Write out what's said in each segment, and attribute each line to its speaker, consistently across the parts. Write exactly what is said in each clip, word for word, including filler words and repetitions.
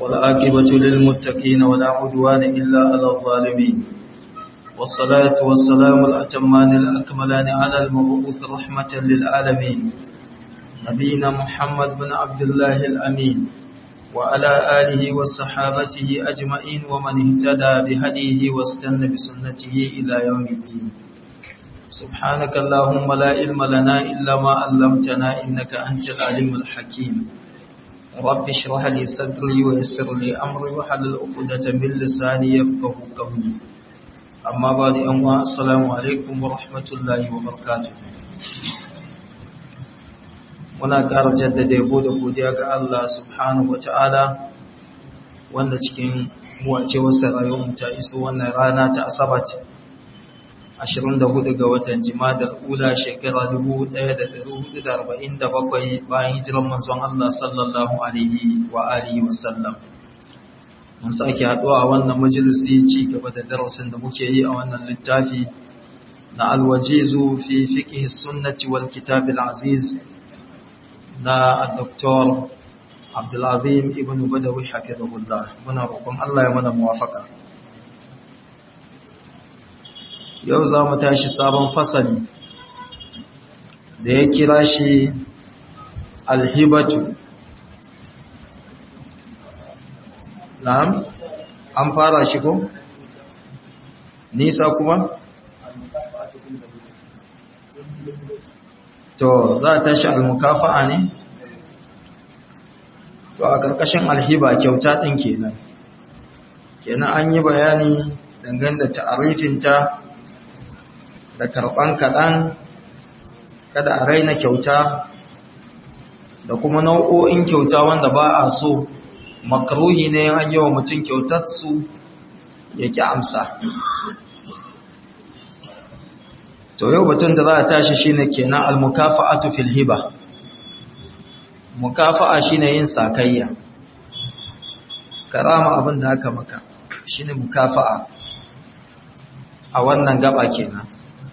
Speaker 1: والعاقبة للمتقين ولا عدوان إلا على الظالمين والصلاة والسلام الأتمان الأكملان على المبعوث رحمة للعالمين نبينا محمد بن عبد الله الأمين وعلى آله وصحابته أجمعين ومن اهتدى بهديه واستنى بسنته إلى يوم الدين سبحانك اللهم لا علم لنا إلا ما علمتنا إنك أنت العليم الحكيم رب اشرح لي صدري ويسر لي أمري وحلل عقدة من لساني يفقهوا قولي أما بعد أموا السلام عليكم ورحمة الله وبركاته muna ƙara jaddada yabo da godiya ga Allah subhanahu wata'ala wanda cikin muwacewar rayuwar ta iso wannan rana ta Asabar ashirin da hudu ga watan Jimadal Ula shekara dubu ɗaya da ɗari hudu da arba'in da bakwai bayan hijiran manzon Allah sallallahu alaihi wa alihi wa sallam. Mun sake haɗuwa a wannan majalisi ci gaba da darasin da muke yi a wannan littafi na Al-Wajizu fi fiqh sunnati wal kitab al-aziz na Doktor Abdulazim ibn Badawi hafizahullah. Muna roƙon Allah ya mana muwafaka. Yau za mu tashi sabon fasali da ya kira shi alhibatu. Na'am, an fara shi ko? Nisa kuma? To, za a tashi almukafa'a ne? To, a ƙarƙashin alhiba kyauta ɗin kenan. Kenan an yi bayani dangane da ta'arifinta da karɓan kaɗan, kada a raina kyauta, da kuma nau'o'in kyauta wanda ba a so, makaruhi ne an yi wa mutum kyautarsu ya ƙi amsa. To yau batun da za a tashi shi ne kenan al-mukafa'atu fil hiba. Mukafa'a shi ne yin sakayya, karama abin da aka maka shi ne mukafa'a a wannan gaba kenan.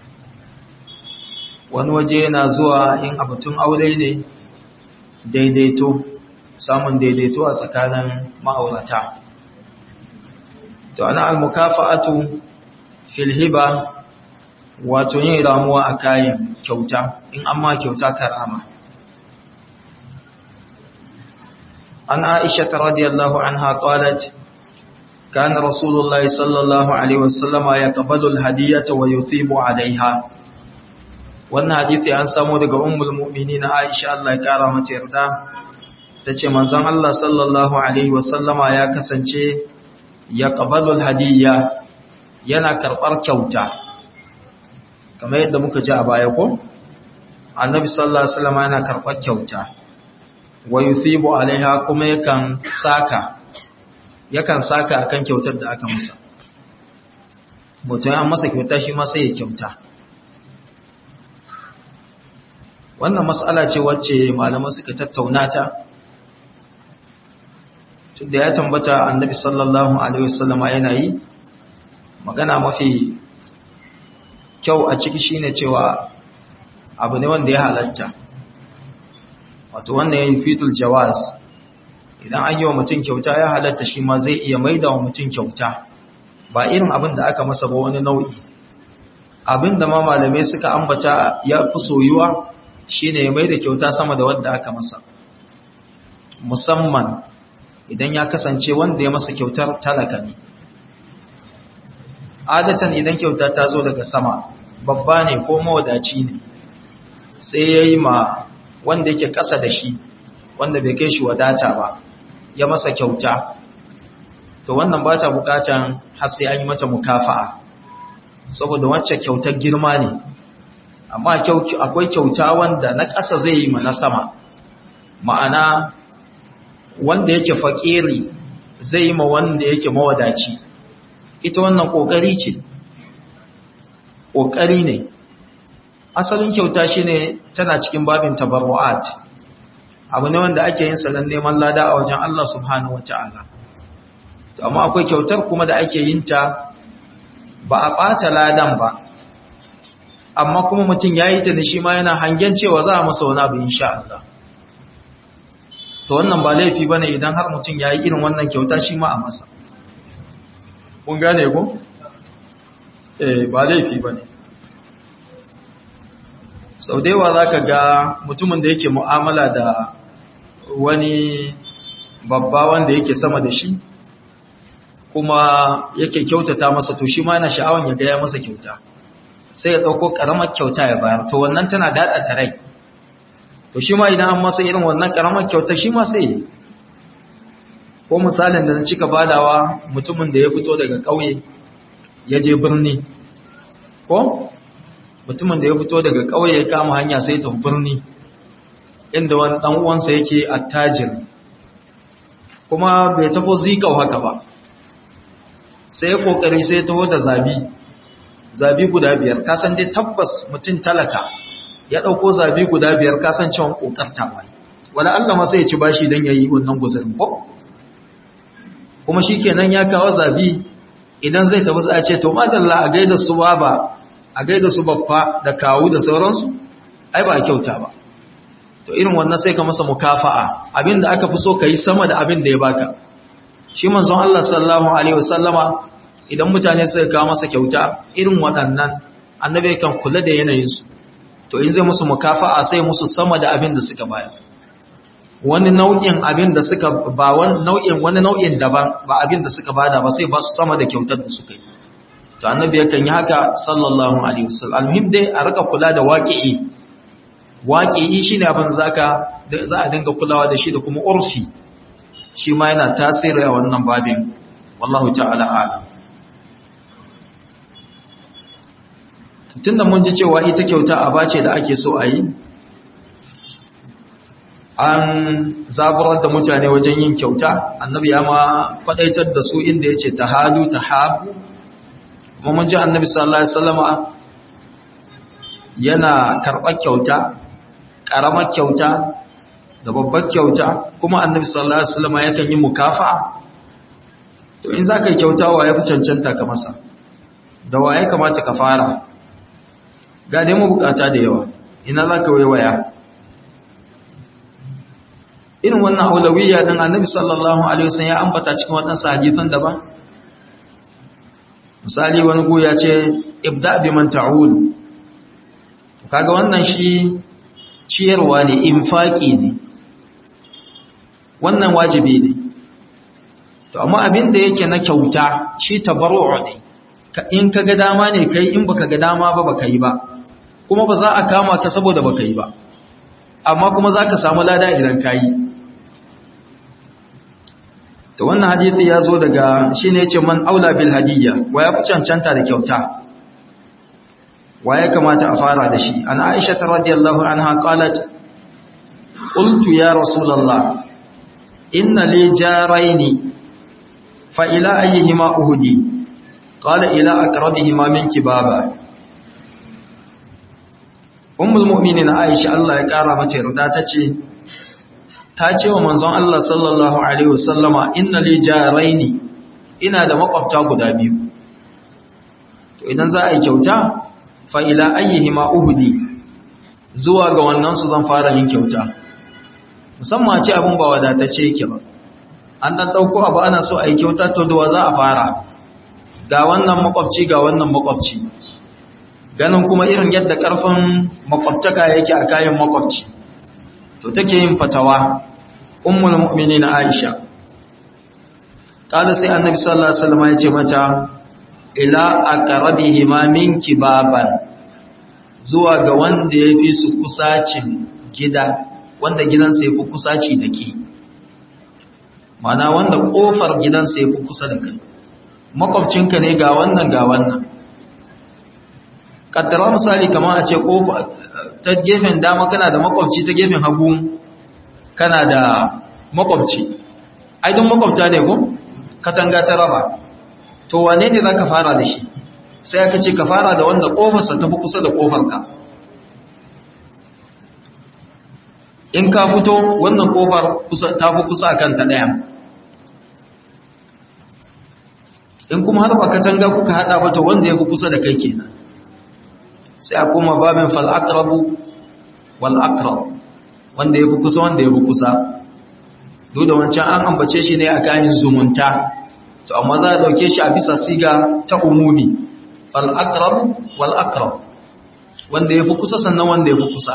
Speaker 1: Wani waje yana zuwa in abatun aure ne daidaito, samun daidaito a tsakanin ma'aurata. To ana al-mukafa'atu fil hiba wato yin ramuwa a kayan kyauta, in amma kyauta karama. An Aisha radiyallahu anha qalat kana Rasulullahi sallallahu alaihi wasallam yaqbalu al-hadiyata wa yuthibu alaiha. Wannan hadisi an samu daga ummul mu'minin Aisha Allah ya kara mata yarda, tace manzon Allah sallallahu alaihi wasallama ya kasance yaqbalu al-hadiyya, yana karbar kyauta. Kamar yadda muka ji a baya ko annabi sallallahu alaihi wasallam yana karɓar kyauta, wa yuthibu alaiha, kuma yakan saka yakan saka akan kyautar da aka masa. Mutum an masa kyauta shi ma sai ya kyauta. Wannan mas'ala ce wacce malamai suka tattauna ta, tunda ya tambata annabi sallallahu alaihi wasallam yana yi. Magana mafi kyau a ciki shine cewa abu ne wanda ya halatta, wato wannan yayin fitul jawaz. Idan an yi wa mutum kyauta ya halatta shi ma zai iya maida wa mutum kyauta, ba irin abin da aka masa ba wani nau'i. Abin da ma malamai suka ambata ya fi soyuwa shine ya maida kyauta sama da wanda aka masa, musamman idan ya kasance wanda ya masa kyautar talaka ne. Adatan idan kyauta ta zo daga sama, babba ne ko mawadaci ne, sai ya yi ma wanda yake ƙasa da shi, wanda bai kai shi wadata ba, ya masa kyauta, to wannan ba ta bukatan har sai an yi mata mukafa'a, saboda wacce kyautar girma ne. Amma akwai kyauta wanda na ƙasa zai yi ma na sama, ma'ana wanda yake faƙiri zai yi ma wanda yake mawadaci. Ita wannan ƙoƙari ce, ƙoƙari ne. Asalin kyauta shi ne tana cikin babin tabarru'at, abu ne wanda ake yin sanan neman lada a wajen Allah subhanahu wa ta'ala. Amma akwai kyautar kuma da ake yin ta ba a ɓata ladan ba, amma kuma mutum ya yi ta da shi ma yana hangen cewa za a masa wani abu insha Allah. to wannan ba laifi bane idan har mutum yayi irin wannan kyauta shi ma a masa kun gane ko eh ba laifi bane sau da yawa zaka ga mutumin da yake mu'amala da wani babba wanda yake sama da shi kuma yake kyautata masa to shi ma yana sha'awan ya ga ya masa kyauta sai ya dauko karamar kyauta ya bayar to wannan tana dada da rai to shi ma idan an masa irin wannan karamar kyauta shi ma sai ko misalin da na cika badawa mutumin da ya fito daga ƙauye ya je birni ko mutumin da ya fito daga ƙauye ya kama hanya sai ta birni inda wani dan uwansa yake attajir kuma bai tafo zikau haka ba sai kokari sai taho da zabi zabi guda biyar kasan dai tabbas mutum talaka ya dauko zabi guda biyar kasan cewa kokarta wai wala Allah ma sai ya ci bashi dan yayi wannan guzurin ko kuma shikenan ya kawo zabi idan zai tafi sai a ce to madalla a gaida su baba a gaida su baffa da kawu da sauransu ai ba kyauta ba to irin wannan sai ka masa mukafa'a abinda aka fi so kai sama da abin da ya baka shi manzon Allah sallallahu alaihi wasallama idan mutane suka kawo masa kyauta irin waɗannan annabi kan kula da yanayinsu to in zai musu mukafa'a sai musu sama da abin da suka bayar wani nau'in abin da suka ba wani nau'in wani nau'in daban ba abin da suka bada ba sai ba su sama da kyautar da suka yi to annabi yakan yi haka sallallahu alaihi wasallam almuhim dai a rika kula da waqi'i waqi'i shine abin zaka za a dinga kulawa da shi da kuma urfi shi ma yana tasiri a wannan babin wallahu ta'ala a'lam tunda mun ji cewa ita kyauta aba ce da ake so a yi an zaburar da mutane wajen yin kyauta annabi ya ma kwadaitar da su inda ya ce tahadu tahabu kuma mun ji annabi sallallahu alaihi wasallama yana karɓar kyauta ƙaramar kyauta da babbar kyauta kuma annabi sallallahu alaihi wasallama yakan yi mukafa'a to in zaka yi kyauta wa yafi cancanta ka masa da waye kamata ka fara ga dai mu bukata da yawa ina zaka waiwaya irin wannan aulawiyya din annabi sallallahu alaihi wasallam ya ambata cikin wadannan hadisan daban misali wani go ya ce ibda bi man ta'ul kaga wannan shi ciyarwa ne infaki ne wannan wajibi ne to amma abin da yake na kyauta shi tabarru'u ne in kaga dama ne kai in baka ga dama ba baka yi ba kuma ba za a kama ka saboda baka yi ba amma kuma zaka samu lada idan ka yi to wannan hadisi ya zo daga shine yace man aula bil hadiyya wa ya fi cancanta da kyauta wa ya kamata a fara da shi an Aisha radhiyallahu anha qalat qultu ya rasulullah inna li jaraini fa ila ayyihima uhdi qala ila aqrabihima minki baba ummul mu'minin Aisha Allah ya kara mata yarda tace ta ce wa manzon Allah sallallahu alaihi wasallama inna li jaraini ina da makwabta guda biyu to idan za a yi kyauta fa ila ayyihima uhdi zuwa ga wannan su zan fara yin kyauta musamman ce abun ba wadatacce yake ba an dan dauko abu ana so a yi kyauta to da za a fara ga wannan makwabci ga wannan makwabci ganin kuma irin yadda karfin makwabtaka yake a kayan makwabci to take yin fatawa ummul mu'minin Aisha kada sai annabi sallallahu alaihi wasallam ya ce mata ila aqrabihima minki baban zuwa ga wanda yafi su kusacin gida wanda gidansa yafi kusaci da ke mana wanda kofar gidansa yafi kusa da kai makwabcinka ne ga wannan ga wannan kaddara misali kamar a ce kofa ta gefen dama kana da makwabci ta gefen hagu kana da makwabci ai don makwabta ne ko katanga ta raba to wane ne zaka fara da shi sai aka ce ka fara da wanda kofarsa ta fi kusa da kofarka in ka fito wannan kofar ta fi kusa akan ta daya in kuma har ba katanga kuka hada ba to wanda ya fi kusa da kai kenan sai a koma babin fal aqrabu wal aqrab wanda ya fi kusa wanda ya fi kusa duk da wancan an ambace shi ne a kayan zumunta to amma za a dauke shi a bisa siga ta umumi fal aqrab wal aqrab wanda yafi kusa sannan wanda yafi kusa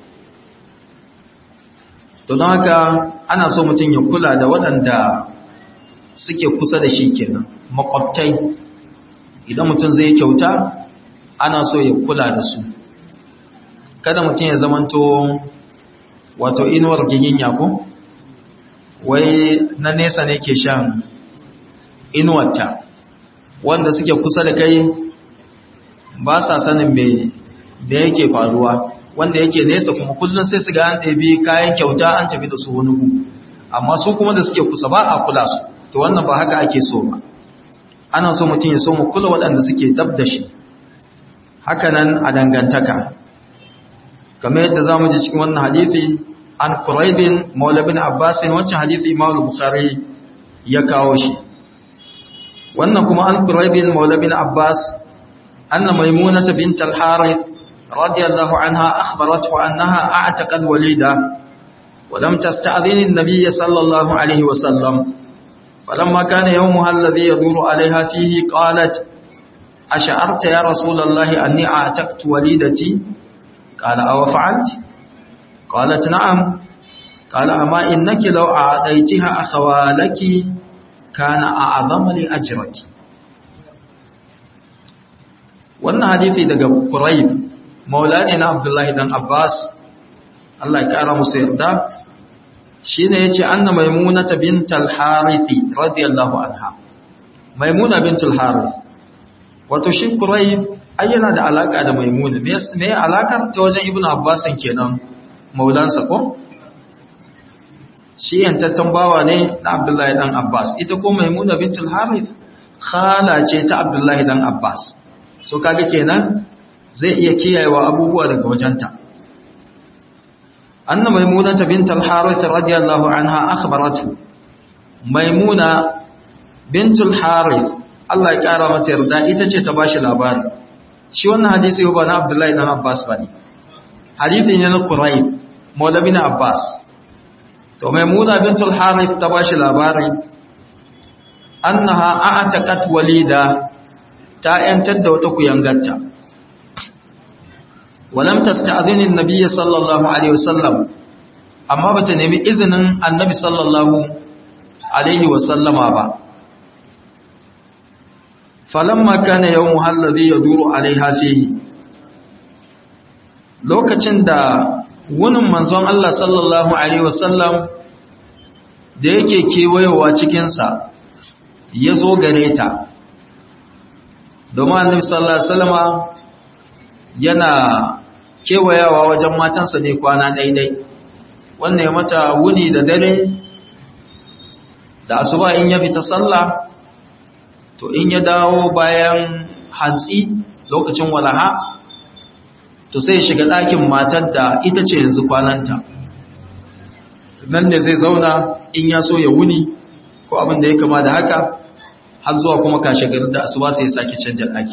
Speaker 1: to don haka ana so mutum ya kula da waɗanda suke kusa da shi kenan makwabtai idan mutum zai kyauta ana so ya kula da su kada mutum ya zamanto wato inuwar giginya ko wai na nesa ne ke shan inuwarta wanda suke kusa da kai ba sa sanin me da yake faruwa wanda yake nesa kuma kullum sai su ga an ɗabi kayan kyauta an tafi da su wani gu amma su kuma da suke kusa ba a kula su to wannan ba haka ake so ba ana so mutum ya so mu kula waɗanda suke dab da shi haka nan a dangantaka kamar yadda za mu ji cikin wannan hadithi an Quraybin Maula bin Abbas wancan hadithi Imam Bukhari ya kawo shi wannan kuma an Quraybin Maula bin Abbas anna Maimunah bint al-Harith radiyallahu anha akhbarathu annaha a'taqat walida wa lam tasta'dhin an-nabiy sallallahu alayhi wa sallam falamma kana yawmuha alladhi yaduru 'alayha fihi qalat ash'arta ya rasulallahi anni a'taqtu walidati qala aw fa'alti qalat na'am qala amma innaki law a'taytaha akhawalaki kana a'zama li ajraki wannan hadisi daga Qurayb maulani na Abdullahi dan Abbas Allah ya kara musu yarda shine yace anna Maimunah bint al-Harith radiyallahu anha Maimuna bint al-Harith wato shi Qurayb ayyana da alaka da Maimuna me me alakar ta wajen Ibn Abbas kenan maulansa ko shi yantattan bawa ne na Abdullahi dan Abbas ita ko Maimuna bint al-Harith khala ce ta Abdullahi dan Abbas so kaga kenan zai iya kiyayewa abubuwa daga wajenta anna Maimuna bint al-Harith radiyallahu anha akhbaratu Maimuna bint al-Harith Allah ya kara mata yarda ita ce ta bashi labari shi wannan hadisi ba na Abdullahi dan Abbas bane hadisi ne na Qurayb Maula bin Abbas to Maimuna bint al-Harith ta bashi labari annaha a'taqat walida ta yantar da wata kuyangarta walam tasta'dhin an-nabiy sallallahu alaihi wasallam amma bata nemi izinin annabi sallallahu alaihi wasallama ba falamma kana yawmuha alladhi yaduru alaiha fihi lokacin da wunin manzon Allah sallallahu alaihi wasallam da yake kewayowa cikin sa yazo gare ta domin annabi sallallahu alaihi wasallama yana kewayawa wajen matansa ne kwana daidai wannan ya mata wuni da dare da asuba in ya fita sallah to in ya dawo bayan hantsi lokacin walaha to sai ya shiga ɗakin matar da ita ce yanzu kwananta nan ne zai zauna in ya so ya wuni ko abin da ya kama da haka har zuwa kuma kashe gari da asuba sai ya sake canja ɗaki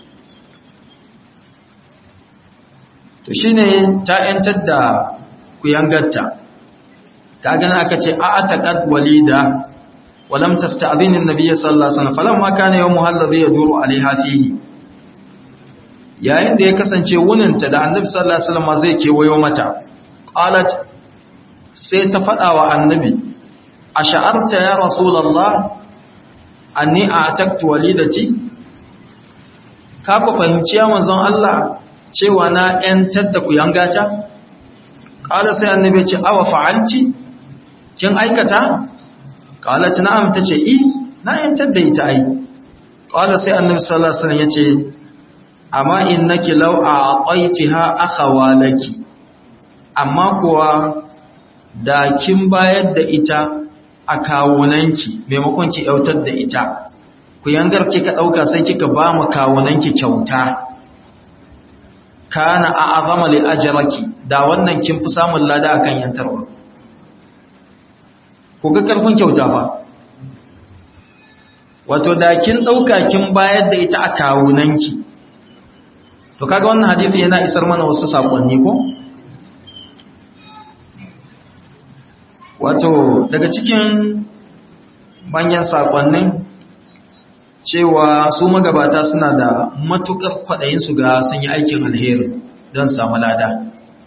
Speaker 1: to shine ta yantar da kuyangarta ta gani aka ce a ataqad walida walam tasta'dhin an-nabiy sallallahu alaihi wasallam falamma kana yawmuha alladhi yaduru alaiha fihi yayin da ya kasance wuninta da annabi sallallahu alaihi wasallam zai kewayo mata qalat sai ta fada wa annabi ash'arta ya rasulullah anni a'taqtu walidati ka fa fahimci ya manzon Allah cewa na ‘yantar da ku yangata? Ƙala sai annabi ce, awa fa'alci, kin aikata? Ƙala ta na'am ta ce, I, na ‘yantar da ita ai. Ƙala sai annabi sallasan ya ce, amma in nake lau a ƙwaiti ha aka walaki, amma kuwa da kin bayar da ita a kawunanki maimakon ki ‘yautar da ita, ku yangar kika ɗauka sai kika ba mu kawunanki kyauta. Kana a azama li ajraki da wannan kin fi samun lada akan yantarwa ku ga karfin kyauta fa wato da kin dauka kin bayar da ita a kawunanki to kaga wannan hadisi yana isar mana wasu sakonni ko wato daga cikin manyan sakonnin cewa su magabata suna da matukar kwaɗayin su ga sun yi aikin alheri don samu lada.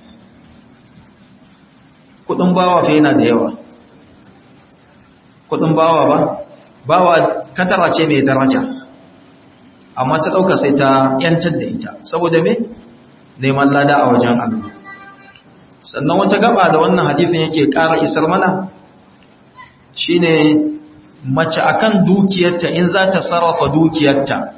Speaker 1: Kudin bawa fa yana da yawa. Kudin bawa ba, bawa katara ce mai daraja, amma ta ɗauka sai ta ‘yantar da ita, saboda me? Neman lada a wajen Allah. Sannan wata gaba da wannan hadithin yake ƙara isar mana shi ne mace akan dukiyarta in za ta sarrafa dukiyarta,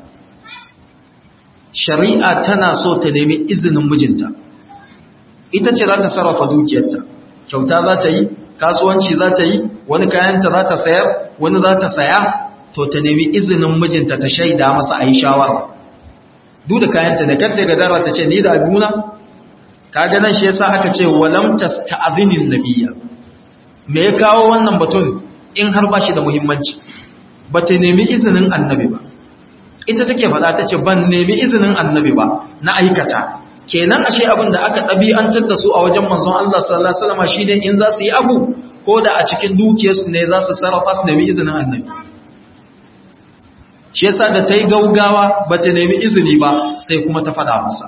Speaker 1: shari'a tana so ta nemi izinin mijinta. Ita ce za ta sarrafa dukiyarta, kyauta za ta yi, kasuwanci za ta yi, wani kayanta za ta sayar, wani za ta saya, to ta nemi izinin mijinta ta shaida masa a yi shawara. Duk da kayanta da kanta ga dara ta ce ni da abuna, kaga nan shi yasa aka ce walam tasta'zinin nabiyya. Me ya kawo wannan batun in har ba shi da muhimmanci? Ba ta nemi izinin annabi ba. Ita take faɗa ta ce ban nemi izinin annabi ba na aikata. Kenan ashe abin da aka ɗabi'antar da su a wajen manzon Allah sallallahu alaihi wasallam shine in za su yi abu ko da a cikin dukiyarsu ne za su sarrafa su nemi izinin annabi. Shi yasa da ta yi gaugawa ba ta nemi izini ba sai kuma ta faɗa masa.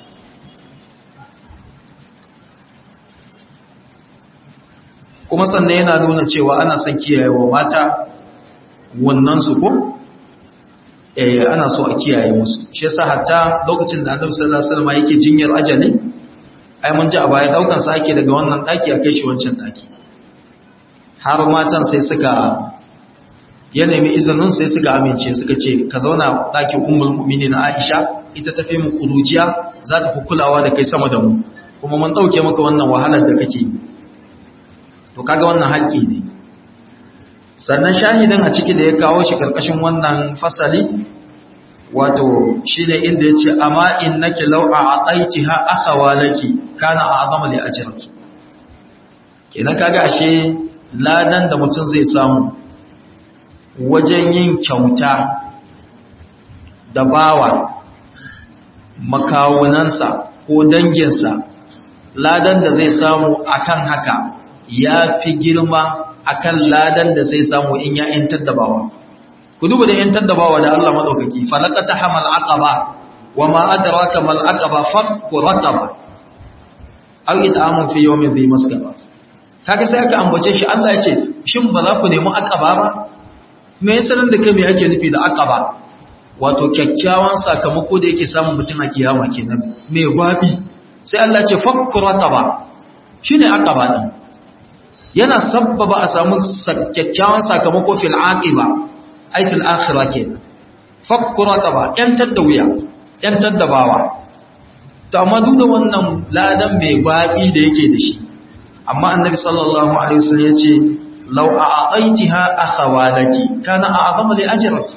Speaker 1: Kuma sannan yana nuna cewa ana son kiyayewa mata wannan su ko eh ana so a kiyaye musu. Shi yasa hatta lokacin da Annabi sallallahu alaihi wasallam yake jinyar ajali, ai mun ji a baya daukan sa ake daga wannan daki a kai shi wancan daki. Har matan sai suka ya nemi izinin sai suka amince suka ce ka zauna ɗakin ummul mu'minin Aisha, ita tafi mu kurujiya za ta fi kulawa da kai sama da mu, kuma mun ɗauke maka wannan wahalar da kake yi. To kaga wannan haƙƙi ne. Sannan shahidin a ciki da ya kawo shi ƙarƙashin wannan fasali wato shine inda yace amma innaki law a'taitiha akhawalaki kana a'zama li ajriki. Kenan kaga ashe ladan da mutum zai samu wajen yin kyauta da bawa makawunansa ko danginsa, ladan da zai samu akan haka ya fi girma akan ladan da zai samu in ya yantar da bawa. Ku duba da yantar da bawa da Allah madaukaki, falaqata hamal aqaba wa ma adraka mal aqaba fakku raqaba aw it'amun fi yawmin dhi masgaba. Kaga sai aka ambace shi, Allah ya ce shin ba za ku nemi aqaba ba? Me yasa nan da kai me ake nufi da aqaba? Wato kyakkyawan sakamako da yake samun mutum a kiyama kenan, me gwabi. Sai Allah ya ce fakku raqaba, shine aqaba din. Yana sabbaba a samu kyakkyawan sakamako fil aqiba, ai fil akhirah kenan. Fakku raqaba, yantar da wuya, yantar da bawa. To amma duk da wannan ladan mai gwabi da yake da shi, amma annabi sallallahu alaihi wasallam yace law a'taitiha akhawalaki kana a'zama li ajriki.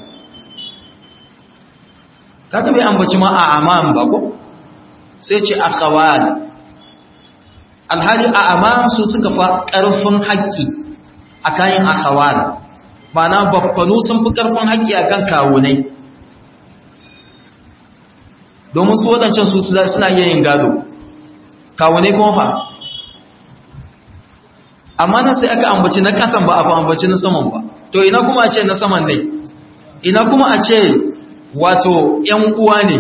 Speaker 1: Kaga bai ambaci ma a'amam ba ko, sai ce akhawal. Alhali a'amam su suka fa karfin haƙƙi akan akhawal, ma'ana baffanu sun fi karfin haƙƙi akan kawunai, domin su wadancan su suna yin gado, kawunai kuma fa. Amma nan sai aka ambaci na kasan ba a fa ambaci na saman ba. To ina kuma a ce na saman ne, ina kuma a ce wato ‘yan uwa ne,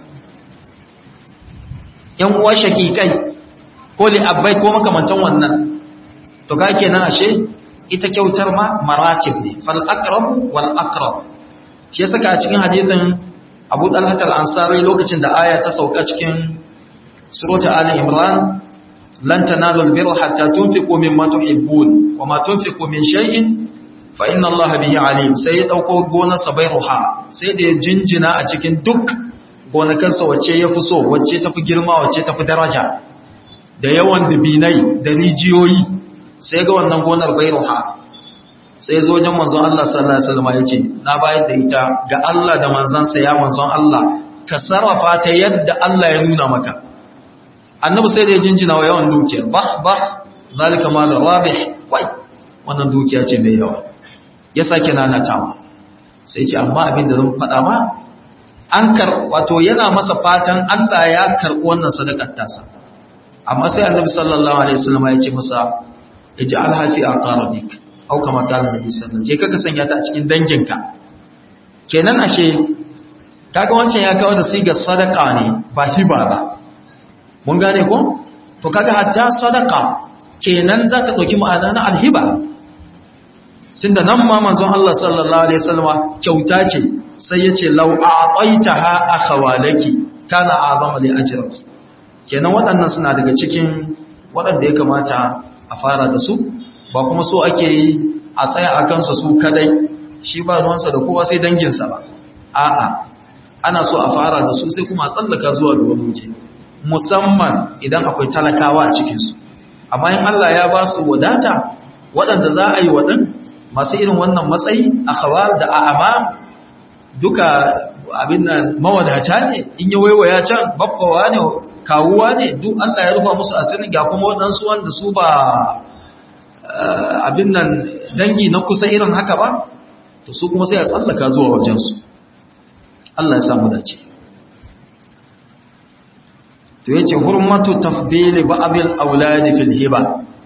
Speaker 1: ‘yan uwa shakikai ko li'abbai ko makamantan wannan. To ka kenan ashe ita kyautar ma maratib ne, fal aqrab wal aqrab. Shi ya saka a cikin hadisin Abu Talhat al-Ansari lokacin da aya ta sauka cikin surata Ali Imran, lan tanalu albirra hatta tunfiqu mimma tuhibbun wama tunfiqu min shay'in fa inna Allaha bihi alim. Sai ya dauko gonar Sabairuha, sai da ya jinjina a cikin duk gonakansa wacce ya fi so, wacce tafi girma, wacce tafi daraja, da yawan dubinai da rijiyoyi. Sai ga wannan gonar Bairuha, sai zo wajen manzon Allah sallallahu alaihi wasallam yace na bayar da ita ga Allah da manzansa, ya manzon Allah ka sarrafa ta yadda Allah ya nuna maka. Annabi sai da ya jinjina wa yawan dukiyar, bah bah zalika mal rabih, wai wannan dukiya ce mai yawa. Ya sake nanatawa, sai ce amma abin da zan faɗa ma an kar wato yana masa fatan Allah ya karɓi wannan sadakar tasa. Amma sai Annabi sallallahu alaihi wasallam ya ce masa ij'alha fi aqarabik au kama qala nabi sallallahu alaihi wasallam je ka sanya ta a cikin danginka kenan ashe kaga wancan ya kawo da sigar sadaka ne ba hiba ba mun gane ko to kaga hatta sadaka kenan za ta dauki ma'ana na alhiba tunda nan ma manzon Allah sallallahu alaihi wasallama kyauta ce sai yace law a'taitaha akhawalaki kana azama li ajriki kenan waɗannan suna daga cikin waɗanda ya kamata a fara da su ba kuma so ake yi a tsaya a kansa su kadai shi ba ruwansa da kowa sai danginsa ba a'a ana so a fara da su sai kuma a tsallaka zuwa ga wani waje musamman idan akwai talakawa a cikinsu amma in Allah ya ba su wadata waɗanda za a yi waɗin masu irin wannan matsayi a khawal da a'ama duka abin nan mawadata ne in yi waiwaya can babbawa ne kawuwa ne duk Allah ya rufa musu asiri ga kuma waɗansu wanda su ba abin nan dangi na kusa irin haka ba to su kuma sai a tsallaka zuwa wajensu Allah ya samu dace to yace hurmatu tafdili ba'dil auladi fil hiba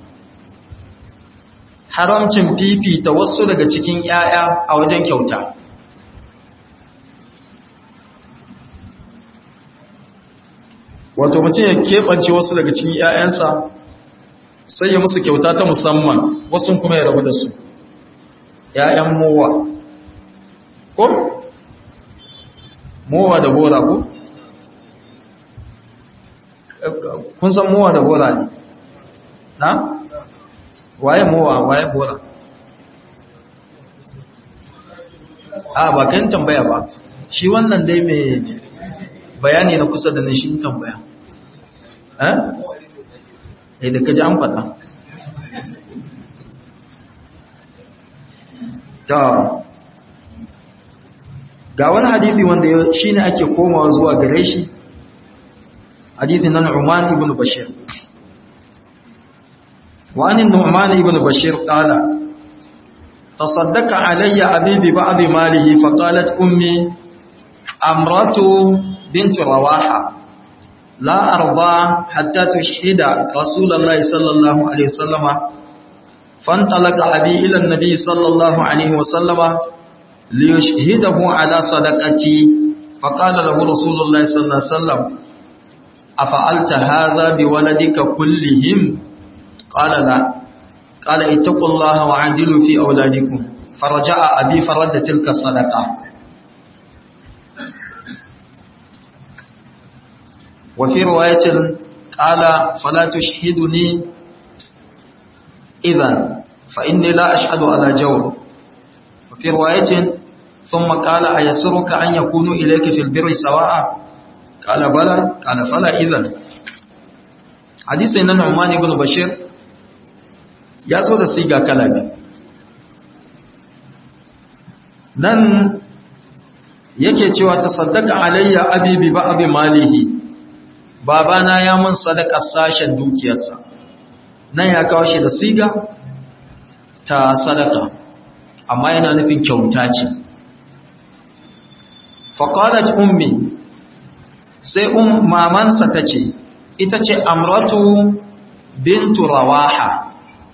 Speaker 1: haramcin fifita wasu daga cikin yaya a wajen kyauta wato mutum ya keɓance wasu daga cikin ‘ya'yansa sai ya musu kyauta ta musamman wasu kuma ya rabu da su ‘ya'yan mowa ko? mowa da gora ko? kun san mowa da gora ne? na? waye mowa waye gora? a ba kan tambaya ba shi wannan dai mai bayani na kusa da shi tambaya eh da kaji an faɗa ta ga wani hadisi wanda shine ake komawa zuwa gare shi hadisin nan Nu'man ibn Bashir wa an Nu'man ibn Bashir qala tasaddaqa alayya abi bi ba'd malihi fa qalat ummi amratu bint rawaha لا أرضى حتى تشهد رسول الله صلى الله عليه وسلم فانطلق أبي إلى النبي صلى الله عليه وسلم ليشهده على صدقتي فقال له رسول الله صلى الله عليه وسلم أفعلت هذا بولدك كلهم قال لا قال اتقوا الله وعدلوا في أولادكم فرجع أبي فرد تلك الصدقة وفي رواية قال فلا تشهدني إذن فإني لا أشهد على جور وفي رواية ثم قال أيسرك أن يكونوا إليك في البر سواء قال بلى قال فلا إذن حديث إن نعمان بن بشير يأتوا السيقى كلامي nan yake cewa tasaddaka alayya abi bi ba'd malihi babana ya mun sadakar sashen dukiyarsa nan ya kawo shi da siga ta sadaka amma yana nufin kyauta ce faqalat ummi sai um mamansa tace ita ce amratu bintu rawaha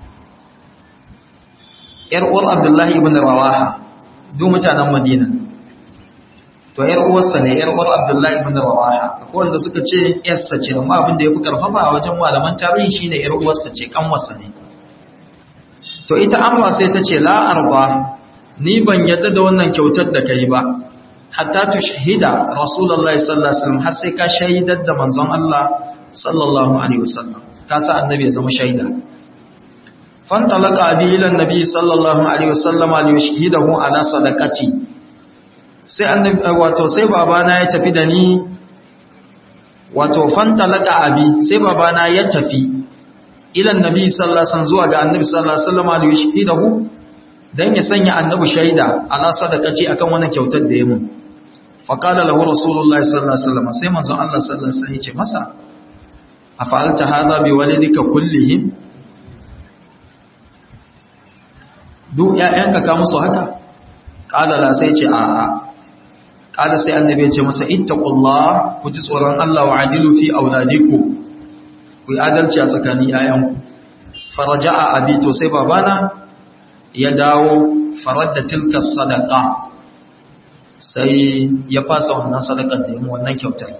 Speaker 1: yar uwar abdullahi ibn rawaha duk mutanen madina to yar uwarsa ne yar uwar Abdullahi ibn Rawaha akwai wanda suka ce yarsa ce amma abin da yafi karfafa a wajen malaman tarihi shine yar uwarsa ce kanwarsa ne to ita amma sai ta ce la arba ni ban yadda da wannan kyautar da kai ba hatta tushhida rasulullahi sallallahu alaihi wasallam har sai ka shaidar da manzon Allah sallallahu alaihi wasallam ka sa annabi ya zama shaida fantalaka abi ila annabi sallallahu alaihi wasallam li yushhidahu ala sadaqati sai annabi wato sai babana ya tafi da ni wato fantalaka abi sai babana ya tafi ila annabi sallallahu alaihi wasallam zuwa ga annabi sallallahu alaihi wasallam da yashhidahu dan ya sanya annabi shaida ala sadaqati akan wannan kyautar da ya mun fa qala lahu rasulullahi sallallahu alaihi wasallam sai manzon Allah sallallahu alaihi wasallam ya ce masa afa'alta hadha bi walidika kullihim duk ƴaƴanka ka musu haka qala la sai ce a'a qala sai annabi ya ce masa ittaqullah ku ji tsoron Allah wa adilu fi auladikum ku yi adalci a tsakanin ƴaƴanku faraja'a abi to sai babana ya dawo faradda tilka sadaqa sai ya fasa wannan sadakar da yin wannan kyautar.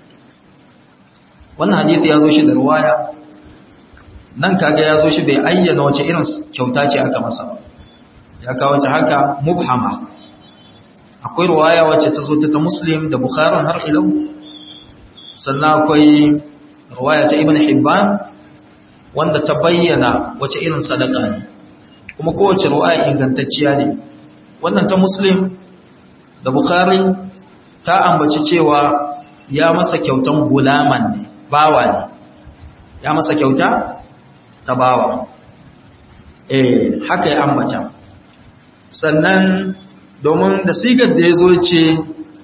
Speaker 1: Wannan hadisi ya zo shi da ruwaya nan kaga ya zo shi bai ayyana wace irin kyauta ce aka masa, ya kawo ta haka mubhama. Akwai ruwaya wacce ta zo ta ta Muslim da Bukhari har ilau, sannan akwai ruwaya ta Ibn Hibban wanda ta bayyana wace irin sadaka ne, kuma kowace ruwaya ingantacciya ne. Wannan ta Muslim da Bukhari ta ambaci cewa ya masa kyautan gulaman ne, bawa ne, ya masa kyauta ta bawa, eh haka ya ambata. Sannan domin da sigar da ya zo ce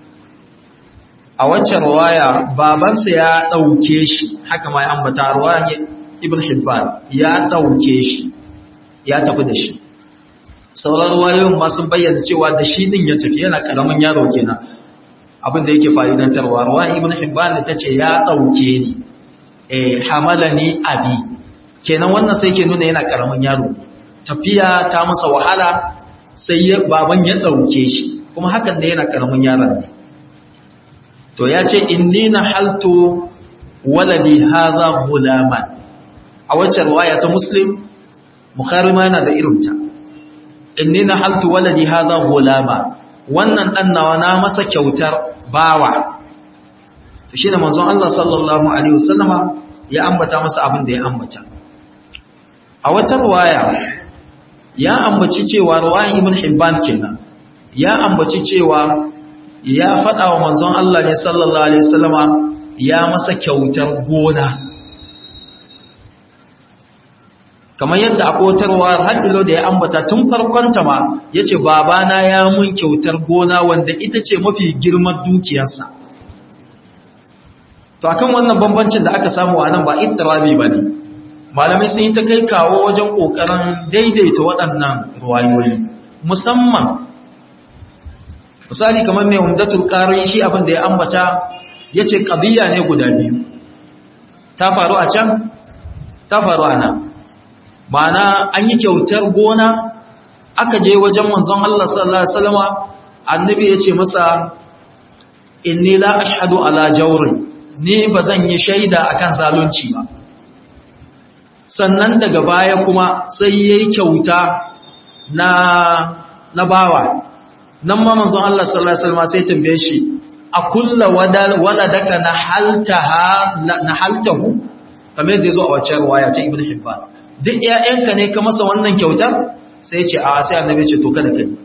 Speaker 1: a wacce ruwaya babansa ya ɗauke shi, haka ma ya ambata ruwayan Ibn Hibban ya ɗauke shi ya tafi da shi. Sauran ruwayoyin ma sun bayyana cewa da shi din ya tafi, yana karamin yaro kenan, abin da yake fa'idantarwa. Ruwayan Ibn Hibban da ta ce ya ɗauke ni, eh hamalani abi, kenan wannan sai ke nuna yana karamin yaro, tafiya ta masa wahala sai baban ya ɗauke shi, kuma hakan ne yana karamin yaron ne. To ya ce inni na haltu waladi haza gulaman, a wacce ruwaya ta Muslim, Bukhari ma yana da irinta, inni na haltu waladi haza gulama, wannan ɗan nawa na masa kyautar bawa. To shi ne manzon Allah sallallahu alaihi wasallama ya ambata masa abin da ya ambata. A wata ruwaya ya ambaci cewa, ruwayan Ibn Hibban kenan, ya ambaci cewa ya faɗa wa manzon Allah ne sallallahu alaihi wasallama ya masa kyautar gona. Kamar yadda akwai wata ruwayar hadilo da ya ambata tun farkon ta ma yace babana ya mun kyautar gona wanda ita ce mafi girman dukiyarsa. To akan wannan bambancin da aka samu a nan ba ittirabi bane, malamai sun yi ta kai kawo wajen kokarin daidaita waɗannan ruwayoyi, musamman misali kamar mai umdatul qari shi abin da ya ambata yace qadiya ne guda biyu, ta faru a can ta faru a nan. Ma'ana an yi kyautar gona, aka je wajen manzon Allah sallallahu alaihi wasallama, annabi yace masa inni la ashhadu ala jawri, ni bazan yi shaida akan zalunci ba. Sannan daga baya kuma sai yayi kyauta na na bawa, nan ma manzon Allah sallallahu alaihi wasallama sai tambaye shi a kullu waladaka nahaltaha nahaltahu, kamar da yazo a wacce riwaya ta Ibn Hibban, duk ƴaƴanka ne ka masa wannan kyautar? Sai ce a, sai annabi ce to kada kai.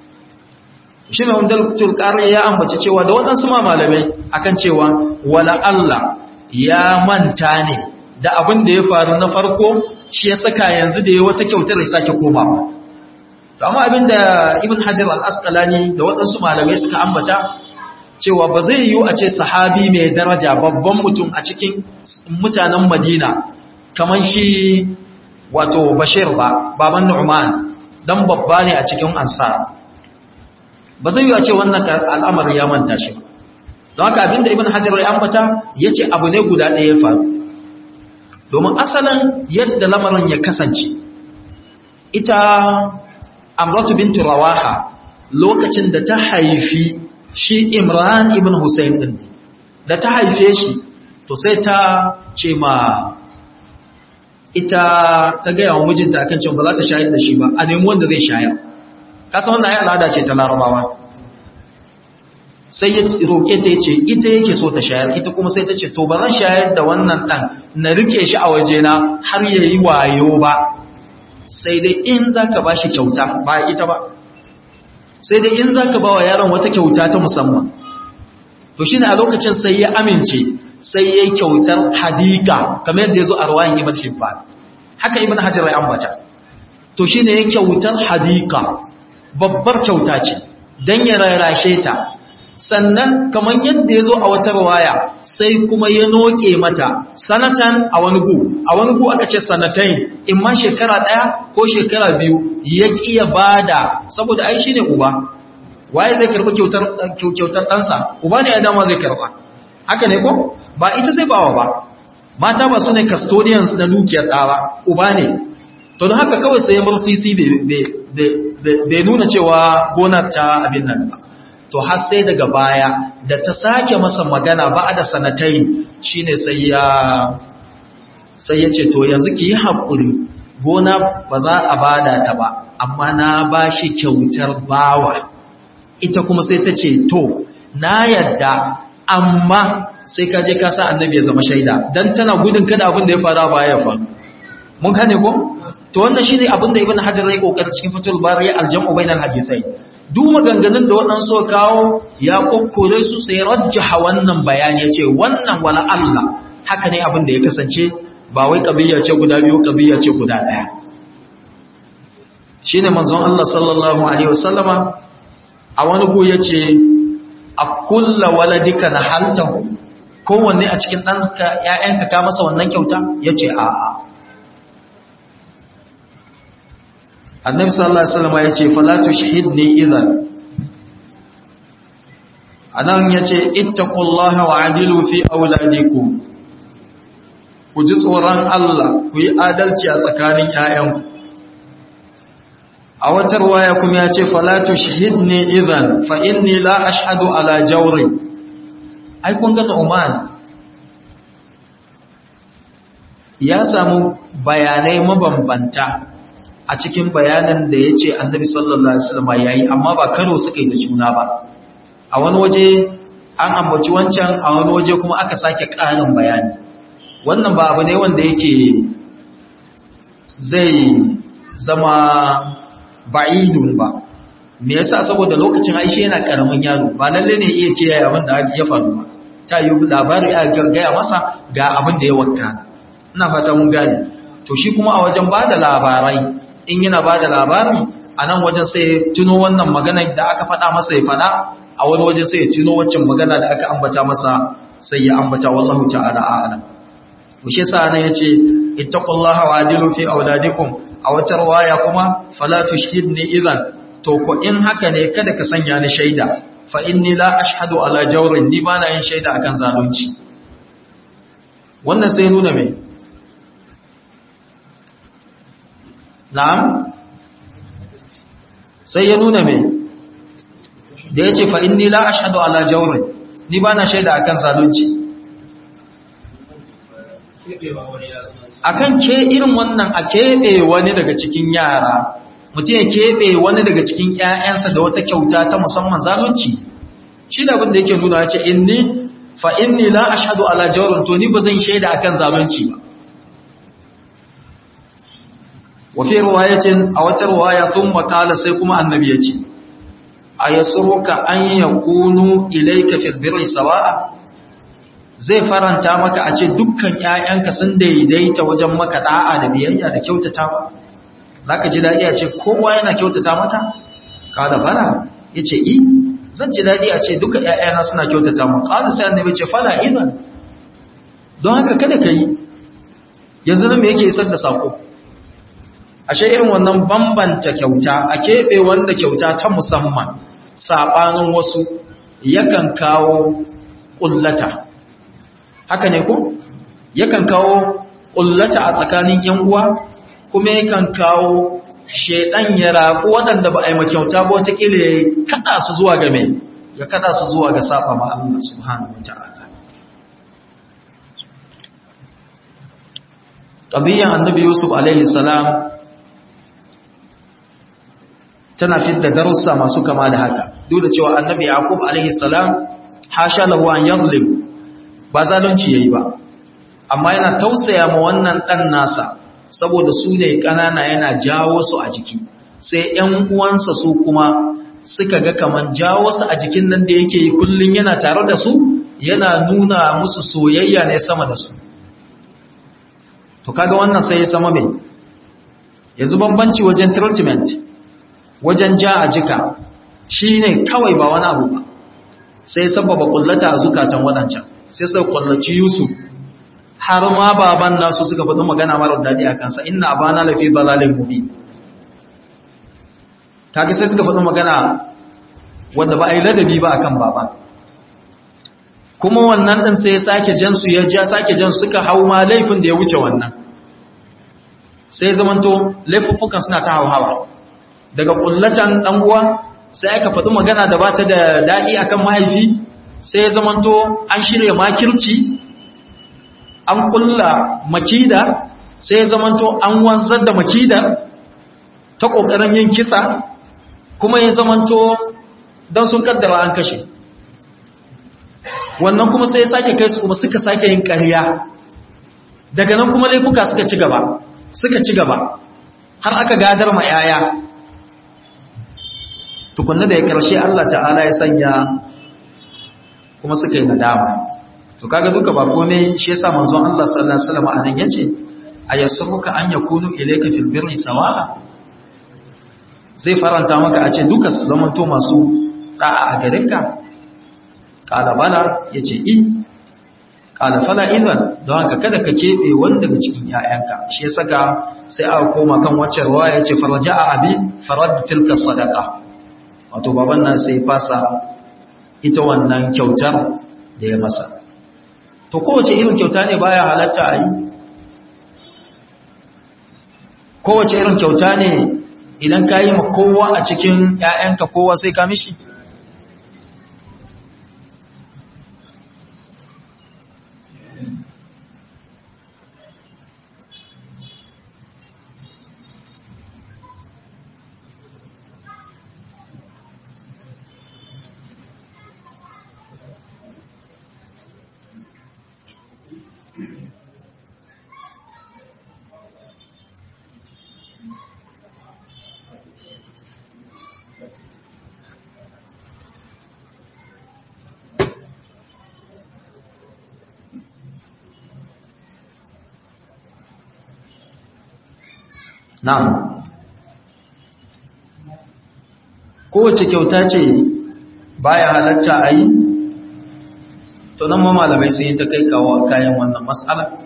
Speaker 1: Shi ne wanda turqari ya ambaci cewa da waɗansu ma malamai akan cewa wala Allah ya manta ne da abin da ya faru na farko, shi ya saka yanzu da ya wata kyautar ya sake komawa. To amma abin da Ibn Hajar al-Asqalani da waɗansu malamai suka ambata cewa ba zai yiwu a ce sahabi mai daraja, babban mutum a cikin mutanen Madina kamar shi wato Bashir ba, baban Nu'man, dan babba ne a cikin Ansar, ba zai yi a ce wannan al'amarin ya manta shi ba. Don haka abinda Ibn Hajar ya ambata ya ce abu ne guda ɗaya ya faru, domin asalin yadda lamarin ya kasance, ita Amratu bintu Rawaha lokacin da ta haifi shi Imran ibn Hussein din, da ta haife shi to sai ta ce ma ita ta gaya wa mijinta akan cewa ba za ta shayar da shi ba, a nemi wanda zai shayar. Kasa wannan ayi al'ada ce ta Larabawa. Sai ya roke ta yace ita yake so ta shayar, ita kuma sai ta ce to ba zan shayar da wannan dan na rike shi a wajena har yayi wayo ba, sai dai in zaka bashi kyauta, ba ita ba, sai dai in zaka ba wa yaron wata kyauta ta musamman. To shine a lokacin sai ya amince, sai ya yi kyautar hadika kamar yadda ya zo a ruwayin Ibn Hibban, haka Ibn Hajar ya ambata. To shi ne ya kyautar hadika, babbar kyauta ce don ya rarashe ta, sannan kamar yadda ya zo a wata ruwaya sai kuma ya noke mata sanatan a wani gu, a wani gu aka ce sanatain, in ma shekara ɗaya ko shekara biyu ya ƙiya bada, saboda ai shi ne uba, waye zai karɓi kyautar ɗansa? Uba ne ya dama zai karɓa, haka ne ko? Ba ita zai bawa ba, mata ba su ne custodians na dukiyar ɗawa uba ne to don haka kawai sai mursisi bai nuna cewa gonar ta abin nan ba to har sai daga baya da ta sake masa magana ba da sanatai shine sai ya sai ya ce to yanzu ki yi haƙuri gona ba za a bada ta ba amma na ba shi kyautar bawa ita kuma sai ta ce to na yadda amma sai ka je ka sa annabi ya zama shaida dan tana gudun kada abin da ya faru ba ya faru mun gane ko to wannan shine abin da ibn hajar ya kokarin cikin fatul bari al-jam'u bainal hadithai duk maganganun da waɗansu kawo ya kokkore su sai rajjaha wannan bayani yace wannan wala Allah haka ne abin da ya kasance ba wai kabiyya ce guda biyu kabiyya ce guda daya shine manzon Allah sallallahu alaihi wasallama a wani go yace a kullu waladika nahaltahu kowanne a cikin ɗanka ƴaƴanka ka masa wannan kyauta yace a'a annabi sallallahu alaihi wasallama yace fala tushhidni idhan anan yace ittaqullaha wa'adilu fi auladikum ku ji tsoron Allah ku yi adalci a tsakanin ƴaƴanku a wata riwaya kuma ya ce fala tushhidni idhan fa inni la ashhadu ala jawri ai kun ga Uman ya samu bayanai mabambanta a cikin bayanan da yace Annabi sallallahu alaihi wasallam yayi amma ba karo suka yi da juna ba a wani waje an ambaci wancan a wani waje kuma aka sake ƙarin bayani wannan ba abu ne wanda yake zai zama ba'idun ba me yasa saboda lokacin Aisha yana karamin yaro ba lalle ne iya kiyaye abin da ya faru ba ta yi labari a gargaya masa ga abin da ya wakana ina fata mun gane to shi kuma a wajen bada labarai in yana bada labari a nan wajen sai tuno wannan magana da aka faɗa masa ya faɗa a wani wajen sai ya tuno waccan magana da aka ambata masa sai ya ambata wallahu ta'ala a'lam to shi yasa nan yace ittaqullaha wa'dilu fi auladikum a wata riwaya kuma fala tushhidni idhan to ko in haka ne kada ka sanya ni shaida fa inni la ashhadu ala jawrin ni bana yin shaida akan zalunci wannan sai nuna me na'am sai ya nuna me da yace fa inni la ashhadu ala jawrin ni bana shaida akan zalunci akan ke irin wannan a keɓe wani daga cikin yara mutum ya keɓe wani daga cikin ƴaƴansa da wata kyauta ta musamman zalunci shi da abin da yake nuna ce inni fa inni la ashhadu ala jawrin to ni ba zan shaida akan zalunci ba wa fi riwayatin a wata riwaya thumma qala sai kuma annabi yace ayasruka an yakunu ilayka fi birri sawa'a zai faranta maka a ce dukkan ƴaƴanka sun daidaita wajen maka da'a da biyayya da kyautatawa zaka ji dadi a ce kowa yana kyautata maka kada bana yace i zan ji dadi a ce duka ƴaƴana suna kyautata maka kada sai annabi ce fala idan don haka kada kai yanzu nan me yake isar da sako ashe irin wannan bambanta kyauta a keɓe wanda kyauta ta musamman sabanin wasu yakan kawo kullata haka ne ko yakan kawo kullata a tsakanin yan uwa kuma yakan kawo shedan ya raku waɗanda ba a yi makyauta ba wata kile ya kada su zuwa ga me ya kada su zuwa ga saba ma Allah subhanahu wataala qadiyan annabi Yusuf alaihi salam tana fidda darussa masu kama da haka duk da cewa annabi Yaqub alaihi salam hasha lahu an yazlim ba zalunci yayi ba amma yana tausaya ma wannan dan nasa saboda su ne kanana yana jawo su a jiki sai ƴan uwansa su kuma suka ga kaman jawo su a jikin nan da yake yi kullun yana tare da su yana nuna musu soyayya ne sama da su to kaga wannan sai ya sama mai yanzu bambanci wajen treatment wajen ja a jika shine kawai ba wani abu ba sai sababa kullata a zukatan wadancan sai sai kullaci Yusuf har ma baban nasu suka faɗi magana mara daɗi a kansa inna abana lafi dalalin mubin kaga sai suka faɗi magana wanda ba a yi ladabi ba akan baban kuma wannan ɗin sai ya sake jansu ya ja sake jansu suka hau ma laifin da ya wuce wannan sai zamanto laifuffukan suna ta hauhawa daga kullatan dan uwa sai aka faɗi magana da bata da daɗi akan mahaifi sai ya zamanto an shirya makirci an kulla makida sai ya zamanto an wanzar da makida ta kokarin yin kisa kuma ya zamanto dan sun kaddara an kashe wannan kuma sai ya sake kai su kuma suka sake yin ƙarya daga nan kuma laifuka suka ci gaba suka ci gaba har aka gadar ma yaya tukunna da ya karshe Allah ta'ala ya sanya kuma suka yi nadama to kaga duka ba komai shi yasa manzon Allah sallallahu alaihi wasallam anan yace ayasuruka an yakunu ilayka fil birri sawa'a zai faranta maka a ce duka su zamanto masu da'a a garinka qala bala yace i qala fala idan don haka kada ka kebe wanda daga cikin yayanka shi yasa ka sai aka koma kan wacce ruwaya yace faraja'a abi farad tilka sadaqa wato baban nan sai fasa ita wannan kyautar da ya masa to kowace irin kyauta ne baya halatta a yi kowace irin kyauta ne idan ka yi ma kowa a cikin ‘ya'yanka kowa sai ka mishi na'am kowace kyauta ce baya halatta a yi to nan ma malamai sun yi ta kai kawo kayan wannan matsala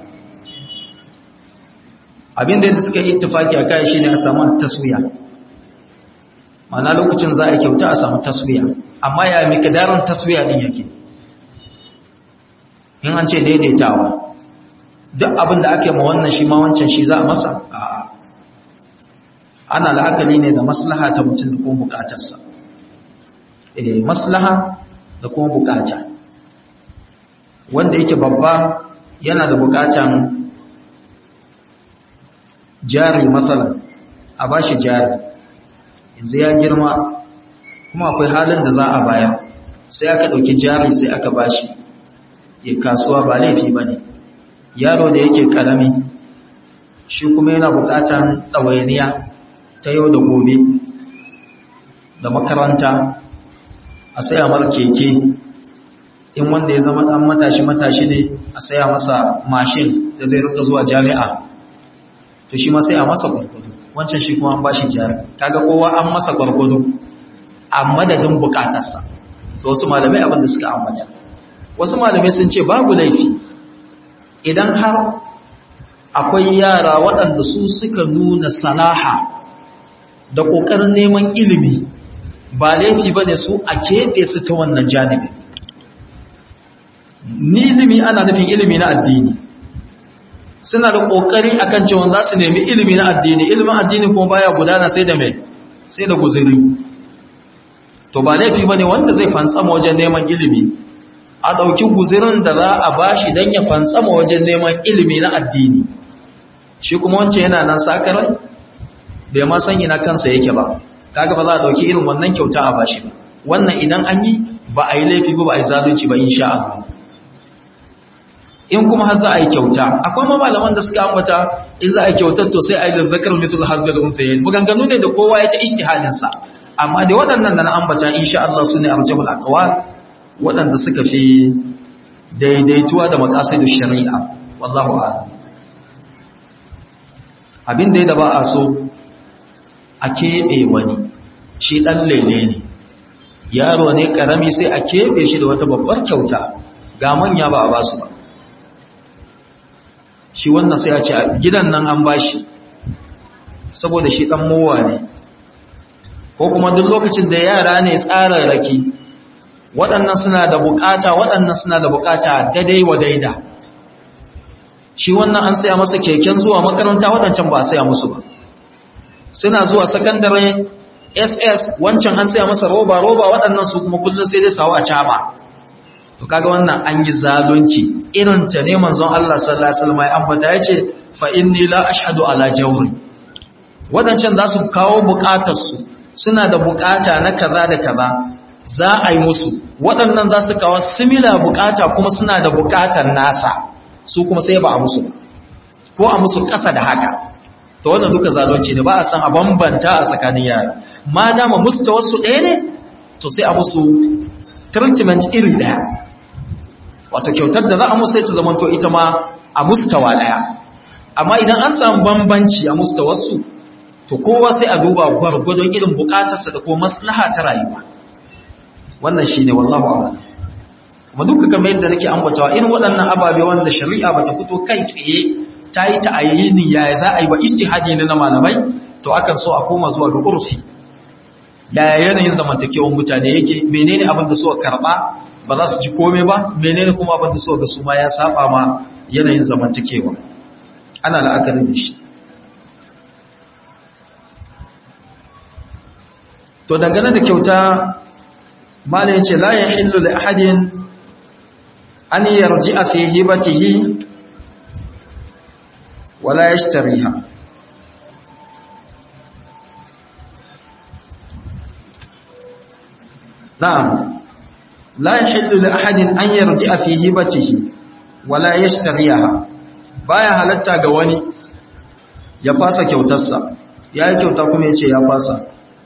Speaker 1: abinda yadda suka yi ittifaki a kayan shi ne a samu taswiya ma'ana lokacin za a kyauta a samu taswiya amma ya mai kadarin taswiya din yake in an ce daidaitawa duk abin da aka yi ma wannan shi ma wancan shi za a masa a'a ana la'akari ne da maslaha ta mutum da kuma bukatarsa eh maslaha da kuma bukata wanda yake babba yana da bukatan jari matsalan a bashi jari yanzu ya girma kuma akwai halin da za a bayar sai aka dauki jari sai aka bashi ya kasuwa ba laifi bane yaro da yake karami shi kuma yana bukatan ɗawainiya ta yau da gobe da makaranta a saya mar keke in wanda ya zama dan matashi matashi ne a saya masa mashin da zai rika zuwa jami'a to shi ma sai a masa gwargwado wancan shi kuma an bashi jari kaga kowa an masa gwargwado a madadin bukatarsa to wasu malamai abin da suka ambata wasu malamai sun ce babu laifi idan har akwai yara waɗanda su suka nuna salaha da ƙoƙarin neman ilimi ba laifi ba ne su a keɓe su ta wannan janibi ni ilimi ana nufin ilimi na addini suna da ƙoƙari akan cewa za su nemi ilimi na addini ilimin addini kuma baya gudana sai da mai sai da guzuri to ba laifi ba ne wanda zai fantsama wajen neman ilimi a ɗauki guzurin da za a bashi don ya fantsama wajen neman ilimi na addini shi kuma wancan yana nan sakarai bai ma san ina kansa yake ba kaga ba za a dauki irin wannan kyauta a bashi ba wannan idan an yi ba a yi laifi ba ba a yi zalunci ba insha Allah in kuma har za a yi kyauta akwai ma malaman da suka ambata in za a yi kyautar to sai a yi da zakar mithul hazzal unthayayn maganganu ne da kowa ya ta ijtihadin sa amma da waɗannan da na ambata insha Allah sune arjahul aqwal waɗanda suka fi daidaituwa da maqasidush shari'a wallahu a'lam abin da ba a so a keɓe wani shi ɗan lele ne yaro ne ƙarami sai a keɓe shi da wata babbar kyauta ga manya ba a ba su ba shi wannan sai a ce a gidan nan an ba shi saboda shi ɗan mowa ne ko kuma duk lokacin da yara ne tsararraki waɗannan suna da bukata waɗannan suna da bukata daidai wa daida. Shi wannan an saya masa keken zuwa makaranta, waɗancan ba a saya musu ba. Suna zuwa sakandare S S, wancan an saya masa roba roba, waɗannan su kuma kullum sai dai sawo a caba. To kaga wannan an yi zalunci irin ta ne manzon Allah sallallahu alaihi wasallam ya ambata yace fa inni la ashhadu ala jawri. Waɗancan za su kawo bukatar su, suna da bukata na kaza da kaza, za a yi musu. Waɗannan za su kawo similar bukata kuma suna da bukatar nasa, su kuma sai ba a musu ko a musu ƙasa da haka. To wannan duka zalunci ne, ba a san a bambanta a tsakanin yara. Ma dama mustawarsu ɗaya ne, to sai a musu treatment iri ɗaya. Wato kyautar da za a musu sai ta zamanto ita ma a mustawa ɗaya. Amma idan an samu bambanci a mustawarsu, to kowa sai a duba gwargwadon irin bukatarsa da ko maslaha ta rayuwa. Wannan shi ne wallahu a'lam. Kuma duka kamar yadda nake ambatawa irin waɗannan ababe wanda shari'a bata fito kai tsaye ta yi ta'ayyini yaya za a yi ba, ijtihadi ne na malamai, to akan so a koma zuwa ga urfi. Yaya yanayin zamantakewar mutane yake, menene abin da suka karba ba za su ji komai ba, menene kuma abin da suka ga su ma ya saba ma yanayin zamantakewa. Ana la'akari da shi. To dangane da kyauta, malai yace la yahillu li ahadin an yarji'a fi hibatihi wala yashtariha. Na'am, la yahillu li ahadin an yarji'a fi hibatihi wala yashtariha. Baya halatta ga wani ya fasa kyautarsa, yayi kyauta kuma yace ya fasa,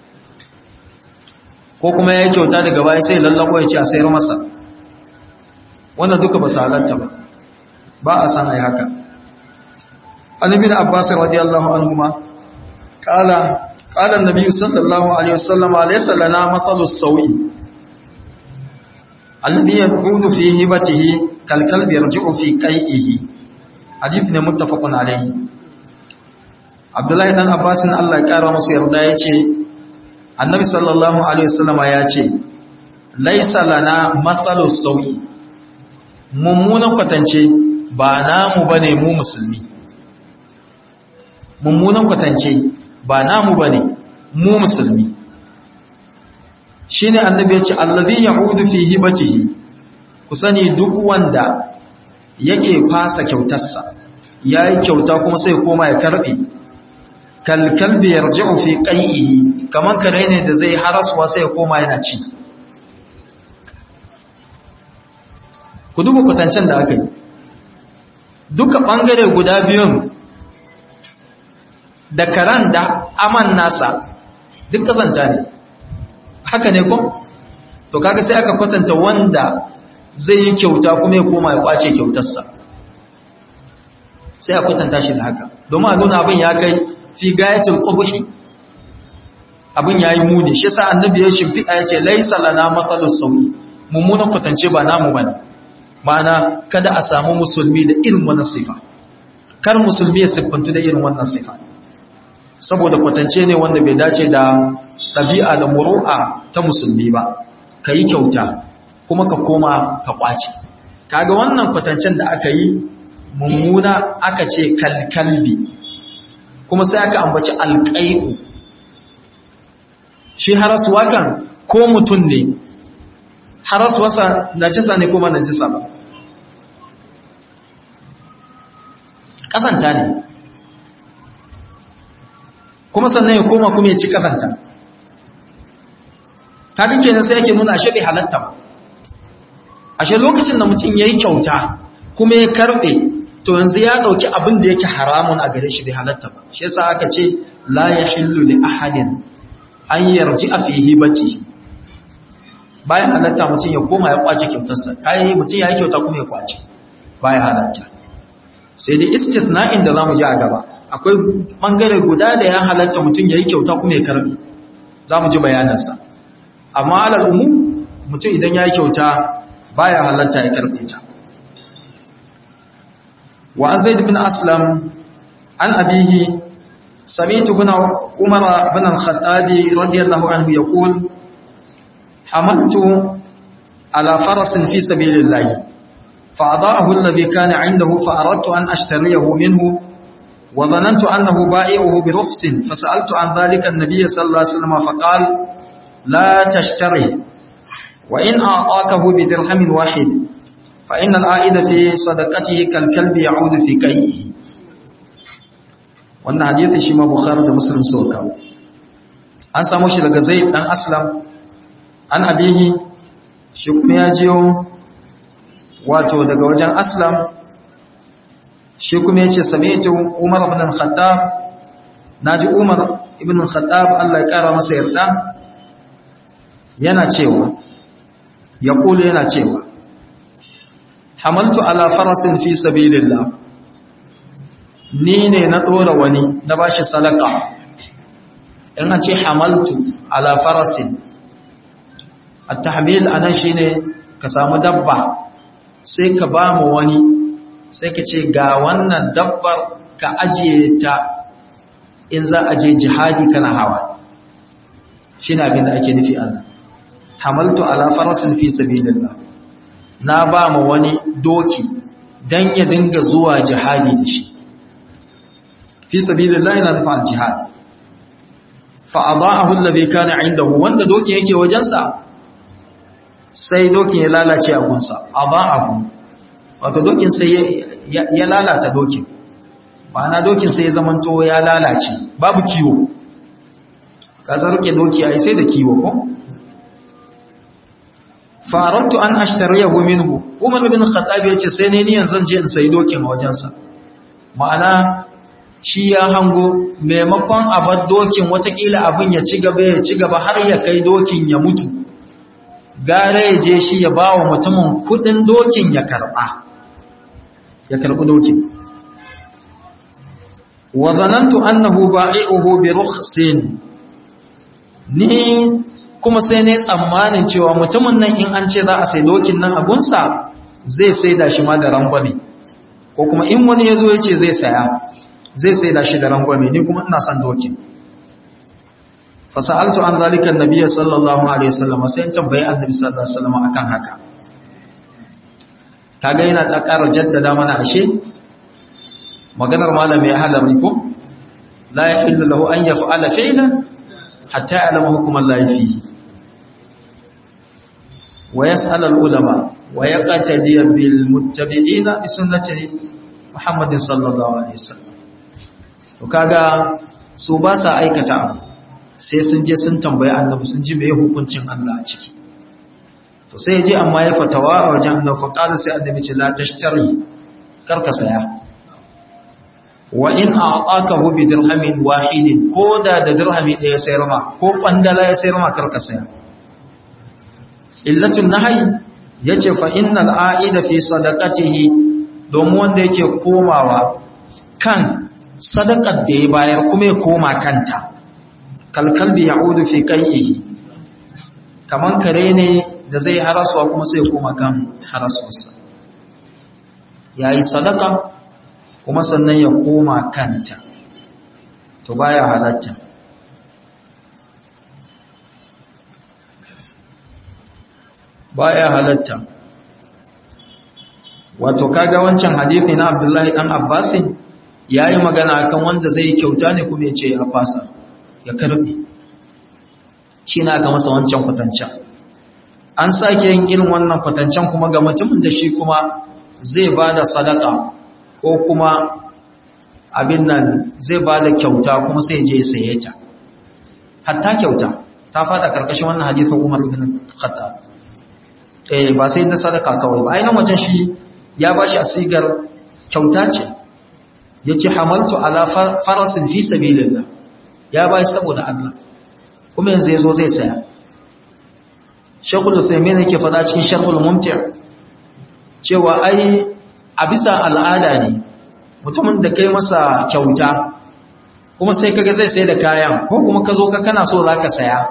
Speaker 1: ko kuma yayi kyauta daga baya sai lallako yace a sayar masa. Wannan duka ba su halatta ba, ba a san ai haka. An ibn Abbas radiyallahu anhuma qala qala an-nabi sallallahu alaihi wasallam laysa lana mathalus sawi alladhi yaqudu fi hibatihi kal kalbi yarji'u fi qai'ihi. Hadith ne muttafaqun alaihi. Abdullahi dan Abbas Allah ya kara masa yarda yace annabi sallallahu alaihi wasallam ya ce laysa lana mathalus sawi, mummunan kwatance ba namu bane mu musulmi. Mummunan kwatance ba namu bane mu musulmi. Shine annabi ya ce allazi ya'udu fi hibatihi, ku sani duk wanda yake fasa kyautarsa, yayi kyauta kuma sai koma ya karbe, kal kalbi yarji'u fi qai'ihi, kaman kare ne da zai haraswa sai ya koma yana ci. Ku duba kwatancen da aka yi, duka ɓangare guda biyun da karan da aman nasa duk kazanta ne, haka ne ko? To kaga sai aka kwatanta wanda zai yi kyauta kuma ya koma ya kwace kyautarsa, sai a kwatanta shi da haka domin a nuna abin ya kai fi gayatul qubhi, abin yayi muni. Shi yasa annabi ya shimfiɗa ya ce laisa lana matsalus sawi, mummunan kwatance ba namu bane. Ma'ana kada a samu musulmi da irin wannan sifa, kar musulmi ya siffantu da irin wannan sifa, saboda kwatance ne wanda bai dace da ɗabi'a da muru'a ta musulmi ba. Ka yi kyauta kuma ka koma ka kwace. Kaga wannan kwatancen da aka yi mummuna, aka ce kalkalbi, kuma sai aka ambaci alƙai'u. Shi harasuwa kan ko mutum ne, harasuwarsa najisa ne kuma najisa ba, ƙazanta ne, kuma sannan ya koma kuma ya ci ƙazanta. Ta duke nan sai yake nuna ashe bai halatta ba. Ashe lokacin da mutum ya yi kyauta kuma ya karɓe, to yanzu ya ɗauki abin da yake haramun a gare shi, bai halatta ba. Shi yasa aka ce la yahillu li ahadin an yarji a fi hibatihi. Bayan halatta mutum ya koma ya kwace kyautarsa, kayan mutum ya yi kyauta kuma ya kwace, bayan halatta. Sai dai istitna'in da za mu ji a gaba, akwai ɓangare guda da ya halatta mutum ya yi kyauta kuma ya karɓe, za mu ji bayanansa. Amma alal umu, mutum idan ya yi kyauta baya halatta ya karɓe ta. Wa an zaid bin aslam an abihi sami'tu bin umar bin al-khattabi radiyallahu anhu yaqul hamaltu ala farasin fi sabilillah fa adahu alladhi kana indahu fa aradtu an ashtariyahu minhu wa dhanantu annahu ba'i'uhu bi rukhsin fa sa'altu an dhalika an-nabiy sallallahu alaihi wasallam fa qala la tashtari wa in a'takahu bi dirhamin wahid fa inna al-a'ida fi sadaqatihi kal kalbi ya'udu fi qayyihi. Wannan hadisi shi ma Bukhari da Muslim suka kawo. An samu shi daga Zaid dan Aslam an abihi, shi kuma ya jiyo wato daga wajen Aslam, shi kuma yace sami'tu Umar ibn al-Khattab, naji Umar ibn al-Khattab Allah ya kara masa yarda yana cewa ya kula yana cewa hamaltu ala farasin fi sabilillah, ni ne na ɗora wani na ba shi sadaka. In an ce hamaltu ala farasin, at-tahmil anan shine ka samu dabba sai ka ba mu wani, sai ka ce ga wannan dabbar ka ajiye ta in za a je jihadi kana hawa. Shine abin da ake nufi anan. Hamaltu ala farasin fi sabilillah, na ba mu wani doki dan ya dinga zuwa jihadi da shi. fi sabilillah yana nufin jihad. Fa adaahu alladhi kana indahu, wanda dokin yake wajensa sai dokin ya lalace a gunsa. Adaahu wato dokin sai ya, ya lalata dokin, ma'ana dokin sai ya zamanto ya lalace, babu kiwo. Ka zarke doki ai sai da kiwo ko. Fa aradtu an ashtariyahu minhu, Umar ibn Khattab yace sai ne niyan zan je in sayi dokin a wajensa. Ma'ana shi ya hango maimakon abar dokin watakila abin ya ci gaba ya ci gaba har ya kai dokin ya mutu, gara ya je shi ya ba wa mutumin kudin dokin ya karba ya karbi dokin. Wa zanantu annahu ba'i'uhu bi rukhsin, ni kuma sai ne tsammanin cewa mutumin nan in an ce za a sai dokin nan abunsa zai sai da shi ma da rangwame, ko kuma in wani ya zo ya ce zai saya zai sai da shi da rangwame, ni kuma ina son dokin. Fasa'altu an zalika annabi sallallahu alaihi wasallam, sai tambayi annabi sallallahu alaihi wasallam akan haka. Kaga yana ta ƙara jaddada mana ashe maganar malami ya halari ko la yahillu lahu an yaf'ala fi'lan hatta ya'lama hukm Allah fihi wa yas'al al-ulama wa yaqtadi bil muttabi'ina bi sunnati Muhammadin sallallahu alaihi wasallam. To kaga su ba sa aikata abu sai sun je sun tambayi annabi sun ji meye hukuncin Allah a ciki. To sai je amma ya fatawa a wajen annabi fa qala sai annabi ce la tashtari, karka saya. Wa in a'takahu bi dirhamin wahidin, ko da da dirhami ɗaya sayar ma ko kwandala ya sayar ma karka saya. Illatun nahyi yace fa innal a'ida fi sadaqatihi, domin wanda yake komawa kan sadakar da ya bayar kuma ya koma kanta, kalkalbi ya'udu fi qai'ihi, kaman kare ne da zai harasuwa kuma sai ya koma kan harasuwarsa. Yayi sadaka kuma sannan ya koma kanta, to baya halatta. Baya halatta. Wato kaga wancan hadisi na Abdullahi dan Abbasin ya yi magana kan wanda zai kyauta ne kuma ya ce ya fasa ya karbe, shi na ga masa wancan kwatancan. An sake yin irin wannan kwatancan kuma ga mutumin da shi kuma zai ba da sadaka ko kuma abin nan zai ba da kyauta kuma sai je saye ta. Hatta kyauta ta fada karkashin wannan hadisin Umar ibn Khattab. Eh ba sai da sadaka kawai ba, ainihin wajen shi ya ba shi asigar kyauta ce. Ya ce hamaltu ala farasin fi sabilillah, ya bai saboda Allah kuma yanzu yazo zai saya. Shaykhul Uthaymeen yake fada cikin Sharhul Mumti' cewa ai a bisa al'ada ne mutumin da kai masa kyauta kuma sai kaga zai sai da kayan, ko kuma ka zo ka kana so zaka saya,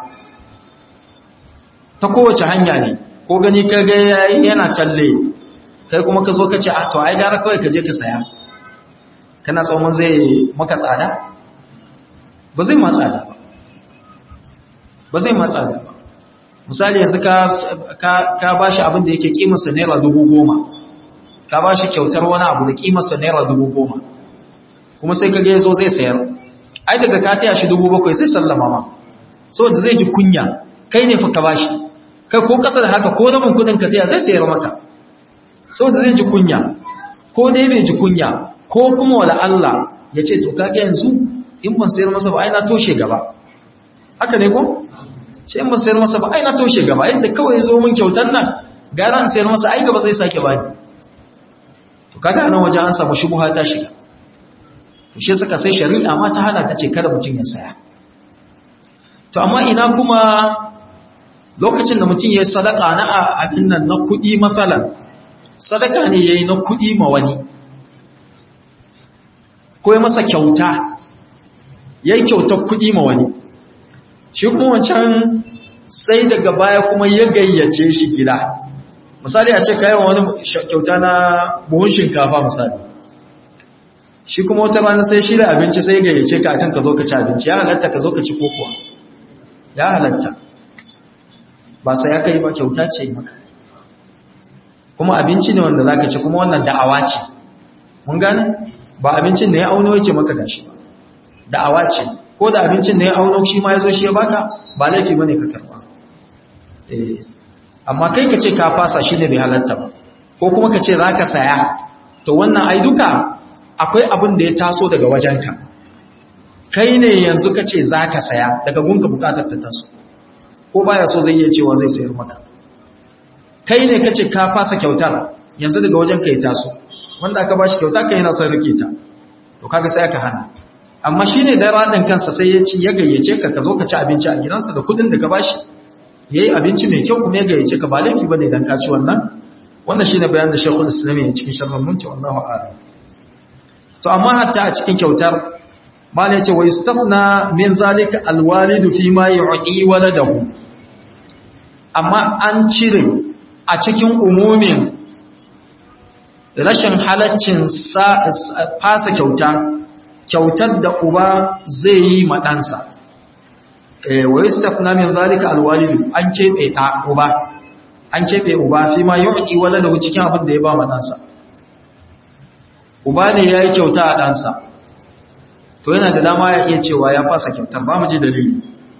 Speaker 1: ta kowace hanya ne, ko gani kaga yana talle kai kuma ka zo ka ce ah to ai gara kawai ka je ka saya, kana tsawon zai maka tsada? Ba zai ma tsada ba, ba zai ma tsada ba. misali yanzu ka ka, ka bashi abin da yake kimarsa naira dubu goma ka bashi kyautar wani abu da kimarsa naira dubu goma kuma sai ka ga yazo zai sayar ai daga ka taya shi dubu bakwai sai sallama ma saboda zai ji kunya kai ne fa ka bashi kai ko kasa da haka ko rabin kudin ka taya zai sayar maka saboda zai ji kunya ko dai bai ji kunya ko kuma wala Allah ya ce to kage yanzu in ban sayar masa ba ai na toshe gaba haka ne ko sai in ban sayar masa ba ai na toshe gaba yadda kawai zo mun kyautar nan gara an sayar masa ai gaba sai sake bani to kaga nan waje an samu shubha ta shiga to shi suka sai shari'a ma ta hana ta ce kada mutun ya saya to amma ina kuma lokacin da mutun yayi sadaka na abin nan na kudi masalan sadaka ne yayi na kudi ma wani ko ya masa kyauta yayi kyautar kudi ma wani shi kuma wancan sai daga baya kuma ya gayyace shi gida misali a ce kayan wani kyauta na buhun shinkafa misali shi kuma wata rana sai shi da abinci sai ya gayyace ka akan ka zo ka ci abinci ya halatta ka zo ka ci kokowa ya halatta ba sai ya kai ba kyauta ce maka kuma abinci ne wanda zaka ci kuma wannan da'awa ce mun gane ba abincin da ya auno yake maka gashi da'awa ce ko da abincin da ya auno shi ma yazo shi ya baka ba laifi bane ka karba eh amma kai ka ce ka fasa shine bai halatta ba ko kuma ka ce zaka saya to wannan ai duka akwai abin da ya taso daga wajenka kai ne yanzu ka ce zaka saya daga gunka bukatar ta taso ko baya so zai iya cewa zai sayar maka kai ne kace ka fasa kyautar yanzu daga wajenka ya taso wanda aka bashi kyauta kai yana son rike ta to kaga sai aka hana amma shine da radan kansa sai ya ci ya gayyace ka ka zo ka ci abinci a gidansa da kudin da ka bashi yayi abinci mai kyau kuma ya gayyace ka ba laifi bane dan ka ci wannan wannan shine bayanin da Sheikhul Islam ya cikin sharhul munti wallahu a'lam to amma hatta a cikin kyautar malai yace wa yastafna min zalika alwalidu fi ma yu'ti waladahu amma an cire a cikin umumin rashin halaccin fasa kyauta kyautar da uba zai yi maɗansa wa yastafna min zalika alwalidu an kebe da uba an kebe uba fi ma yu'ti waladahu cikin abin da ya ba maɗansa uba ne yayi kyauta a ɗansa to yana da dama ya iya cewa ya fasa kyautar ba mu ji dalili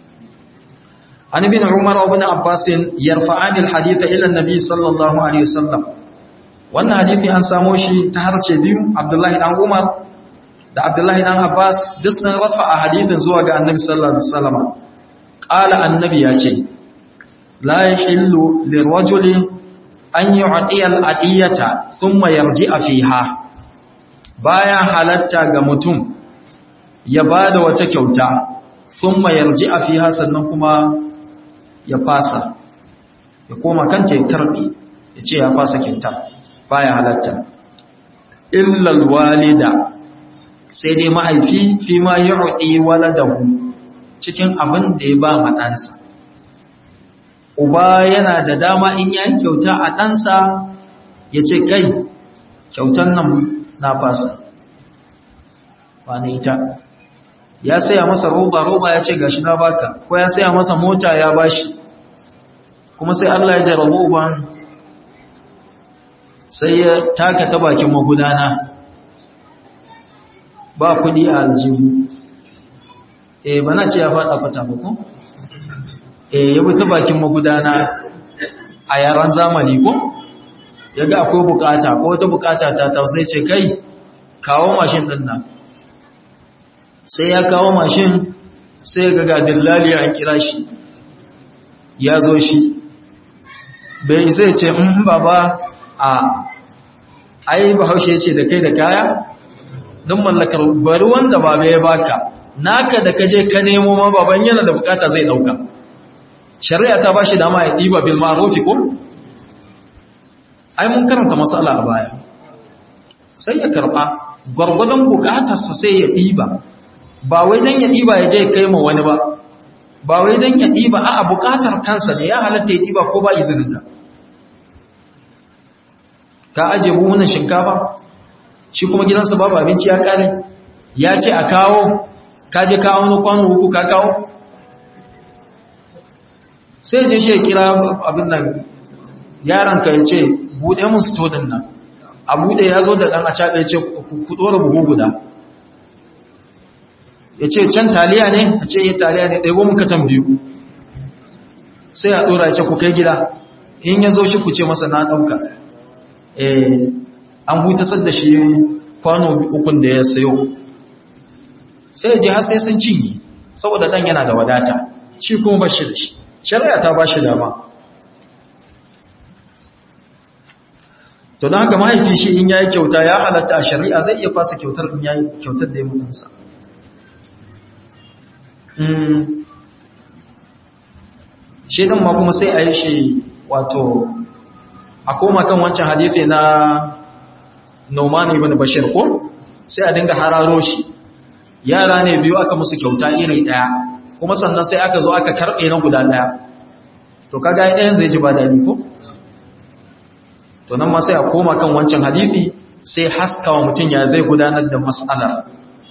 Speaker 1: an ibn umar ibn abbas yarfa'ani alhadith ila an-nabi sallallahu alaihi wasallam wannan hadisi an samo shi ta harce biyu abdullahi dan umar da abdullahi dan abbas duk sun rafa'a hadithin zuwa ga annabi sallallahu alaihi wasallam qala annabi ya ce la yahillu lirajuli an yu'ti al-adiyata thumma yarji'a fiha baya halatta ga mutum ya bada wata kyauta thumma yarji'a fiha sannan kuma ya fasa ya koma kanta ya karbi ya ce ya fasa kyautar baya halatta illa alwalida sai dai mahaifi fi ma yu'ti waladahu cikin abin da ya ba ma ɗansa uba yana da dama in yayi kyauta a ɗansa ya ce kai kyautar nan na fasa ba ne ita ya saya masa roba roba ya ce gashi na baka ko ya saya masa mota ya bashi kuma sai Allah ya jarabu uban sai ya taka ta bakin magudana ba kudi a aljihu eh bana ce ya fada fata ba ko eh ya bi ta bakin magudana a yaran zamani ko yaga akwai bukata ko wata bukata ta ta sai ce kai kawo mashin din nan sai ya kawo mashin sai ga ga dillali an kira shi ya zo shi bai zai ce in baba a ai bahaushe ce da kai da kaya don mallakar bari wanda baba ya baka naka da kaje ka nemo ma baban yana da bukata zai dauka shari'a ta bashi dama ya diba bil ma'ruf ko ai mun karanta masala a baya sai ya karba gwargwadon bukatarsa sai ya diba ba wai dan ya diba ya je kai ma wani ba ba wai dan ya diba a bukatar kansa ne ya halatta ya diba ko ba izinin ka ka aje buhunan shinkafa shi kuma gidansa babu abinci ya kare ya ce a kawo ka je kawo wani kwano uku ka kawo sai je shi ya kira abin nan yaron ka ya ce buɗe mun sto din nan a buɗe ya zo da ɗan a caɓe ya ce ku ɗora buhu guda ya ce can taliya ne a ce yi taliya ne ɗaiwo muka can biyu sai a ɗora ya ce ku kai gida in ya zo shi ku ce masa na ɗauka an hutasar da shi kwano ukun da ya sayo sai ya je har sai sun cinye saboda ɗan yana da wadata shi kuma ba shi da shi shari'a ta ba shi dama to don haka mahaifi shi in ya yi kyauta ya halatta a shari'a zai iya fasa kyautar in ya yi kyautar da ya mutunsa shi ɗin ma kuma sai a yi shi wato a koma kan wancan hadithi na Nu'man ibn Bashir ko sai a dinga hararo shi yara ne biyu aka musu kyauta iri ɗaya kuma sannan sai aka zo aka karɓe na guda ɗaya to kaga ɗayan zai ji ba daɗi ko to nan ma sai a koma kan wancan hadithi sai haskawa mutum ya zai gudanar da mas'alar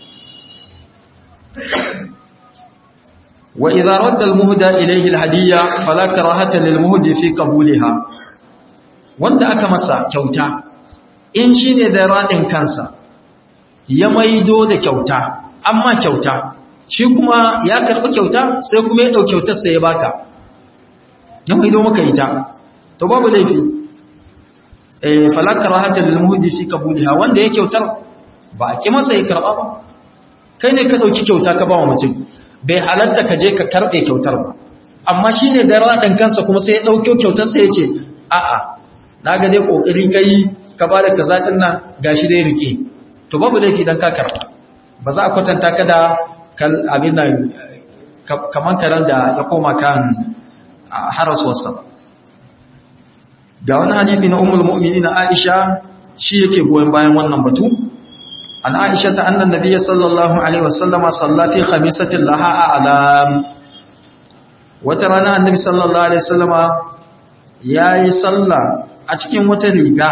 Speaker 1: wa idza radda al-muhda ilayhi al-hadiyya fala karahata lil-muhdi fi qabulha wanda aka masa kyauta in shine da radin kansa ya maido da kyauta amma kyauta shi kuma ya karbi kyauta sai kuma ya dauki kyautar sai ya baka ya maido maka ita to babu laifi eh fala karahata lil-muhdi fi qabulha wanda ya kyautar ba a ki masa ya karba ba kai ne ka dauki kyauta ka ba wa mutum bai halatta ka je ka karbe kyautar ba amma shine da radan kansa kuma sai ya dauko kyautar sai ya ce a'a naga dai kokari kai ka bada kaza din nan gashi dai rike to babu laifi dan ka karba ba za a kwatanta ka da abin nan kaman karan da ya koma kan harasuwarsa ga wani hadisi na ummul mu'minin Aisha shi yake goyen bayan wannan batu an Aisha ta annan nabiyyi sallallahu alaihi wasallama salla fi khamisatin laha a'lam wata rana annabi sallallahu alaihi wasallama yayi salla a cikin wata riga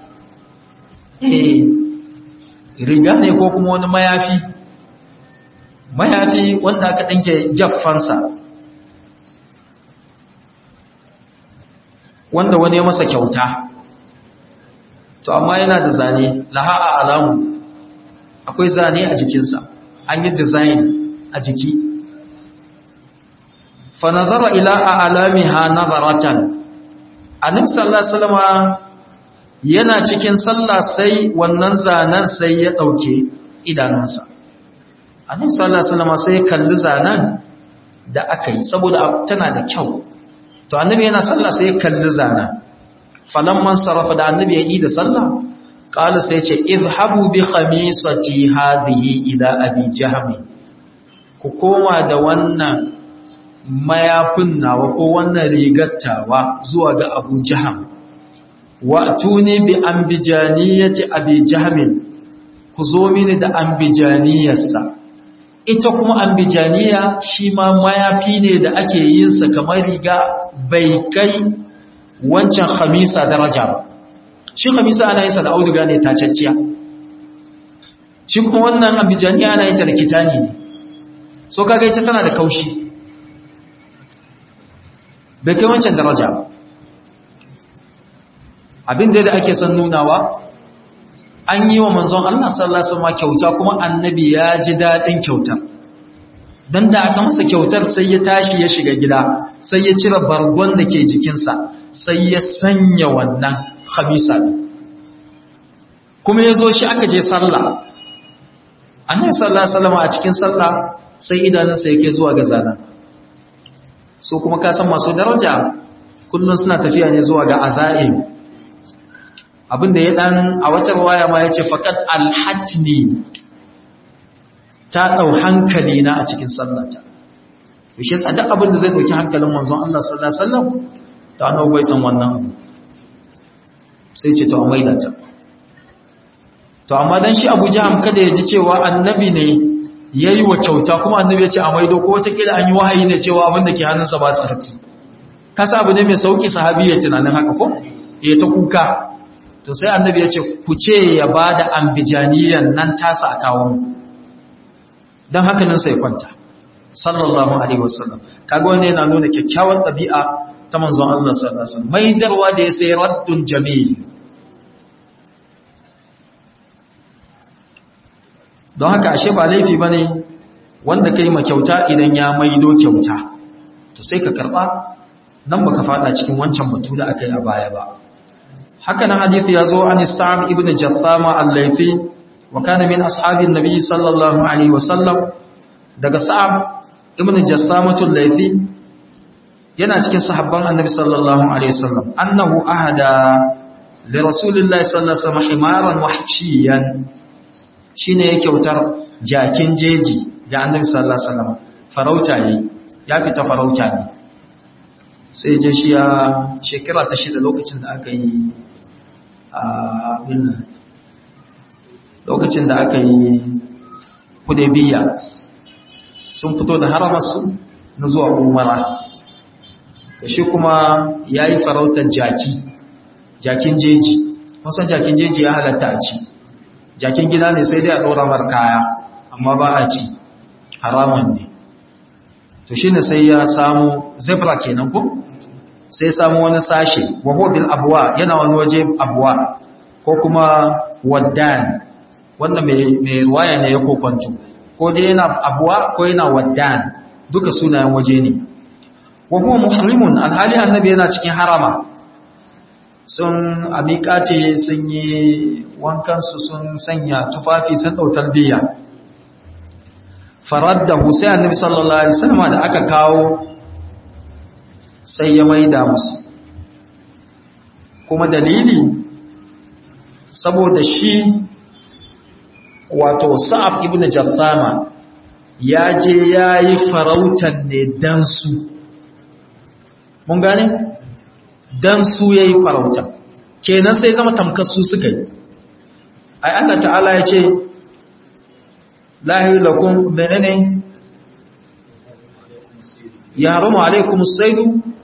Speaker 1: eh riga ne ko kuma wani mayafi mayafi wanda aka dinke jaffansa wanda wani ya masa kyauta to amma yana da zane laha a'lamu akwai zane a jikinsa an yi design a jiki fa nazara ila a'lamiha nazaratan annabi sallallahu alaihi wasallam yana cikin sallah sai wannan zanen sai ya dauke idanunsa annabi sallallahu alaihi wasallam sai ya kalli zanen da aka yi saboda tana da kyau to annabi yana sallah sai ya kalli zanen falamman sarafa da annabi ya yi da sallah qala sai ce izhabu bi khamisati hadhihi ila abi jahmi ku koma da wannan mayafin nawa ko wannan rigattawa zuwa ga abu jaham wa tuni bi ambijaniyati abi jahmin ku zo mini da ambijaniyarsa ita kuma ambijaniya shi ma mayafi ne da ake yin sa kamar riga bai kai wancan khamisa daraja ba shi khamisa ana yin sa da auduga ne tacacciya shi kuma wannan ambijaniya ana yin ta da kitani ne so kaga ita tana da kaushi bai kai wancan daraja ba abin da ake son nunawa an yi wa manzon Allah sallallahu alaihi wasallam kyauta kuma annabi ya ji dadin kyautar dan da aka masa kyautar sai ya tashi ya shiga gida sai ya cire bargon da ke jikinsa sai ya sanya wannan khamisa kuma ya zo shi aka je sallah annabi sallallahu alaihi wasallam a cikin sallah sai idanunsa yake zuwa ga zana so kuma ka san masu daraja kullun suna tafiya ne zuwa ga azaim abinda ya dan a wata riwaya ma yace faqat alhajni ta dau hankali na a cikin sallata to shi yasa duk abinda zai dauki hankalin manzon Allah sallallahu alaihi wasallam ta nawo bai san wannan abu sai ce to amaida ta to amma dan shi Abu Jaham kada ya ji cewa annabi ne yayi wa kyauta kuma annabi ya ce amaido ko wata kila an yi wahayi ne cewa abinda ke hannunsa ba tsarki kasa abu ne mai sauki sahabi ya tunanin haka ko eh ta kuka to sai annabi ya ce ku ce ya ba da ambijaniyan nan tasa a kawo don haka nan sai kwanta sallallahu alaihi wasallam kaga wannan yana nuna kyakkyawar ɗabi'a ta manzon Allah sallallahu alaihi wasallam maidarwa da ya sai raddun jamil. Don haka ashe ba laifi bane wanda kai ma kyauta idan ya maido kyauta to sai ka karba nan baka fada cikin wancan batu da akai a baya ba. haka nan hadisi yazo an Sa'd ibn Jassama al-Laythi wa kana min ashabin nabi sallallahu alaihi wasallam daga Sa'd ibn Jassama al-Laythi yana cikin sahabban annabi sallallahu alaihi wasallam annahu ahada li rasulillahi sallallahu alaihi wasallam himaran wahshiyan shine ya kyautar jakin jeji ga annabi sallallahu alaihi wasallam farauta ne ya fita farauta ne sai je shi ya shekara ta shida lokacin da aka yi a bin lokacin da aka yi Hudaybiya sun fito da haramarsu na zuwa umara kashi kuma yayi farautar jaki jakin jeji kusan jakin jeji ya halatta a ci jakin gida ne sai dai a ɗora mar kaya amma ba a ci haramun ne to shine sai ya samu zebra kenan ko sai samu wani sashe wa huwa bil abwa yana wani waje abwa ko kuma waddan wannan mai mai ruwaya ne ya kokonto ko dai yana abwa ko yana waddan duka sunayen waje ne wa huwa muhrimun alhali annabi yana cikin harama sun amikate sun yi wankansu sun sanya tufafi sun ɗau talbiya faraddahu sai annabi sallallahu alaihi wasallam da aka kawo sai ya maida musu kuma dalili saboda shi wato Sa'ab ibn Jassama ya je yayi farautan ne dan su mun gane dan su yayi farauta kenan sai zama tamkar su suka yi ai Allah ta'ala ya ce lahi lakum menene ya haramu alaikum as-saydu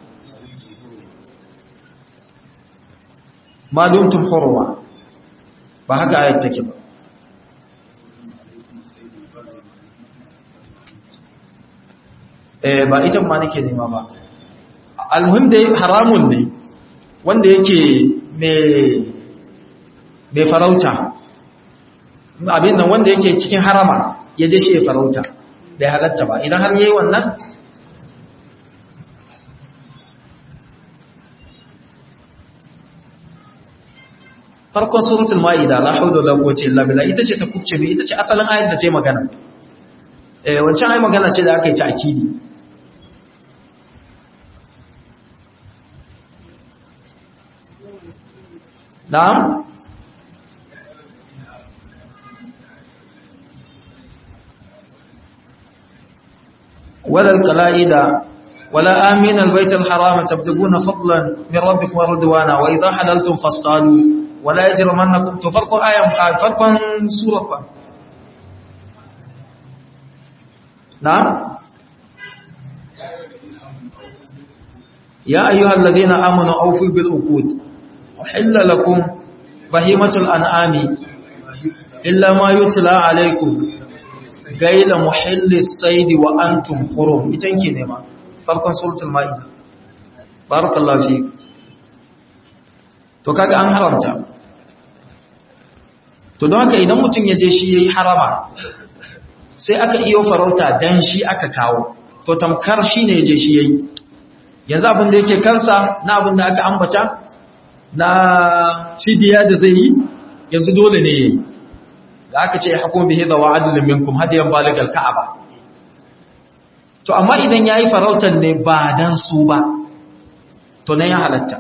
Speaker 1: ma dumtum hurma ba haka ayat take ba eh ba ita ma nake nema ba almuhim dai haramun ne wanda yake mai farauta abin nan wanda yake cikin harama ya je shi ya farauta bai halatta ba idan har yayi wannan farkon suratul maida la hawla wala quwwata illa billah ita ce ta kubce mai ita ce asalin ayat da ta yi magana eh wancan ayi magana ce da aka yi ta akidi نعم ولا القلائد ولا آمين البيت الحرام تبتغون فضلا من ربكم ورضوانا وإذا حللتم فاصطادوا ولا يجرمنكم تفرقوا آية فرقا سورة نعم يا أيها الذين آمنوا أوفوا بالعقود أحل لكم بهيمة الأنعام إلا ما يتلى عليكم غير محل الصيد وأنتم حرم إتنكي نما فرق سورة المائدة بارك الله فيك to kaga an haramta to don haka idan mutum ya je shi yayi harama sai aka iyo farauta dan shi aka kawo to tamkar shine ya je shi yayi yanzu abin da yake kansa na abin da aka ambata na fidiya da zai yi yanzu dole ne yayi da aka ce hukum bihi da wa'adun minkum hadiyan baligal ka'aba to amma idan yayi farautan ne ba dan su ba to ne ya halatta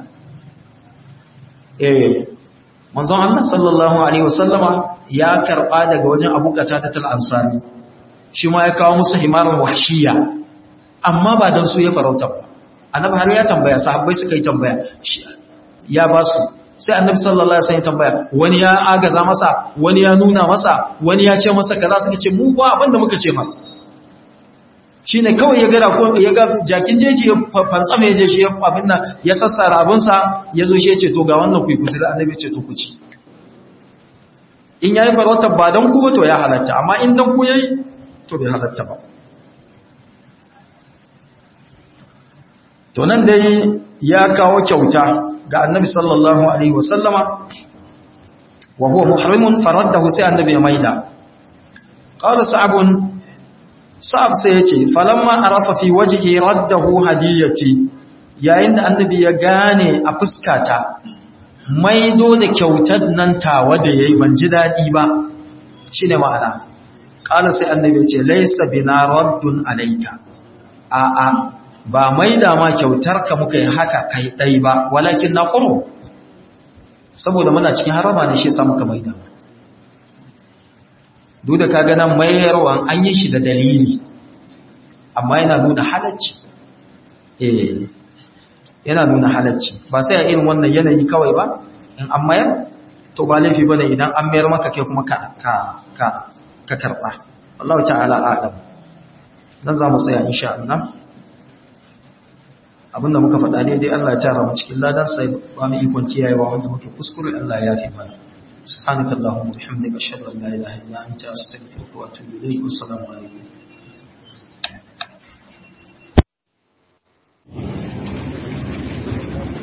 Speaker 1: eh manzon Allah sallallahu alaihi wasallama ya karba daga wajen Abu Qatada al-Ansari shi ma ya kawo musu himaran wahshiya amma ba dan su ya farauta ba annabi har ya tambaya sahabbai suka yi tambaya ya ba su sai annabi sallallahu alaihi wasallam tambaya wani ya agaza masa wani ya nuna masa wani ya ce masa kaza suka ce mu ba abinda muka ce ma shine kawai ya gara ko ya ga jakin jeji ya fantsama ya je shi abin nan ya sassara abin sa yazo shi ya ce to ga wannan kuyi kusi annabi ya ce to ku ci in yayi farauta ba dan ku ba to ya halatta amma in dan ku yayi to bai halatta ba to nan dai ya kawo kyauta ga annabi sallallahu alaihi wasallama wa huwa muhrimun faraddahu sai annabi ya maida qala sa'abun sa'ab sai yace falamma arafa fi wajhi raddahu hadiyati yayin da annabi ya gane a fuskata maido da kyautar nan tawa da yayi ban ji dadi ba shine ma'ana qala sai annabi ya ce laysa bina raddun alayka a a ba maida ma kyautar ka muka yi haka kai dai ba walakin naqulu saboda muna cikin harama ne shi yasa muka maida duk da kaga nan mayarwan an yi shi da dalili amma yana nuna halacci eh yana nuna halacci ba sai a irin wannan yanayi kawai ba in an mayar to ba laifi bane idan an mayar maka kai kuma ka ka ka ka karba Allah ta'ala a'lam dan za mu tsaya insha Allah abinda muka faɗa ne dai Allah ya tara mu cikin ladan sai ba mu ikon kiyayewa wanda muke kuskure Allah ya yafe mana subhanakallahumma wa bihamdika ashhadu an la ilaha illa anta astaghfiruka wa atubu ilayk assalamu alaikum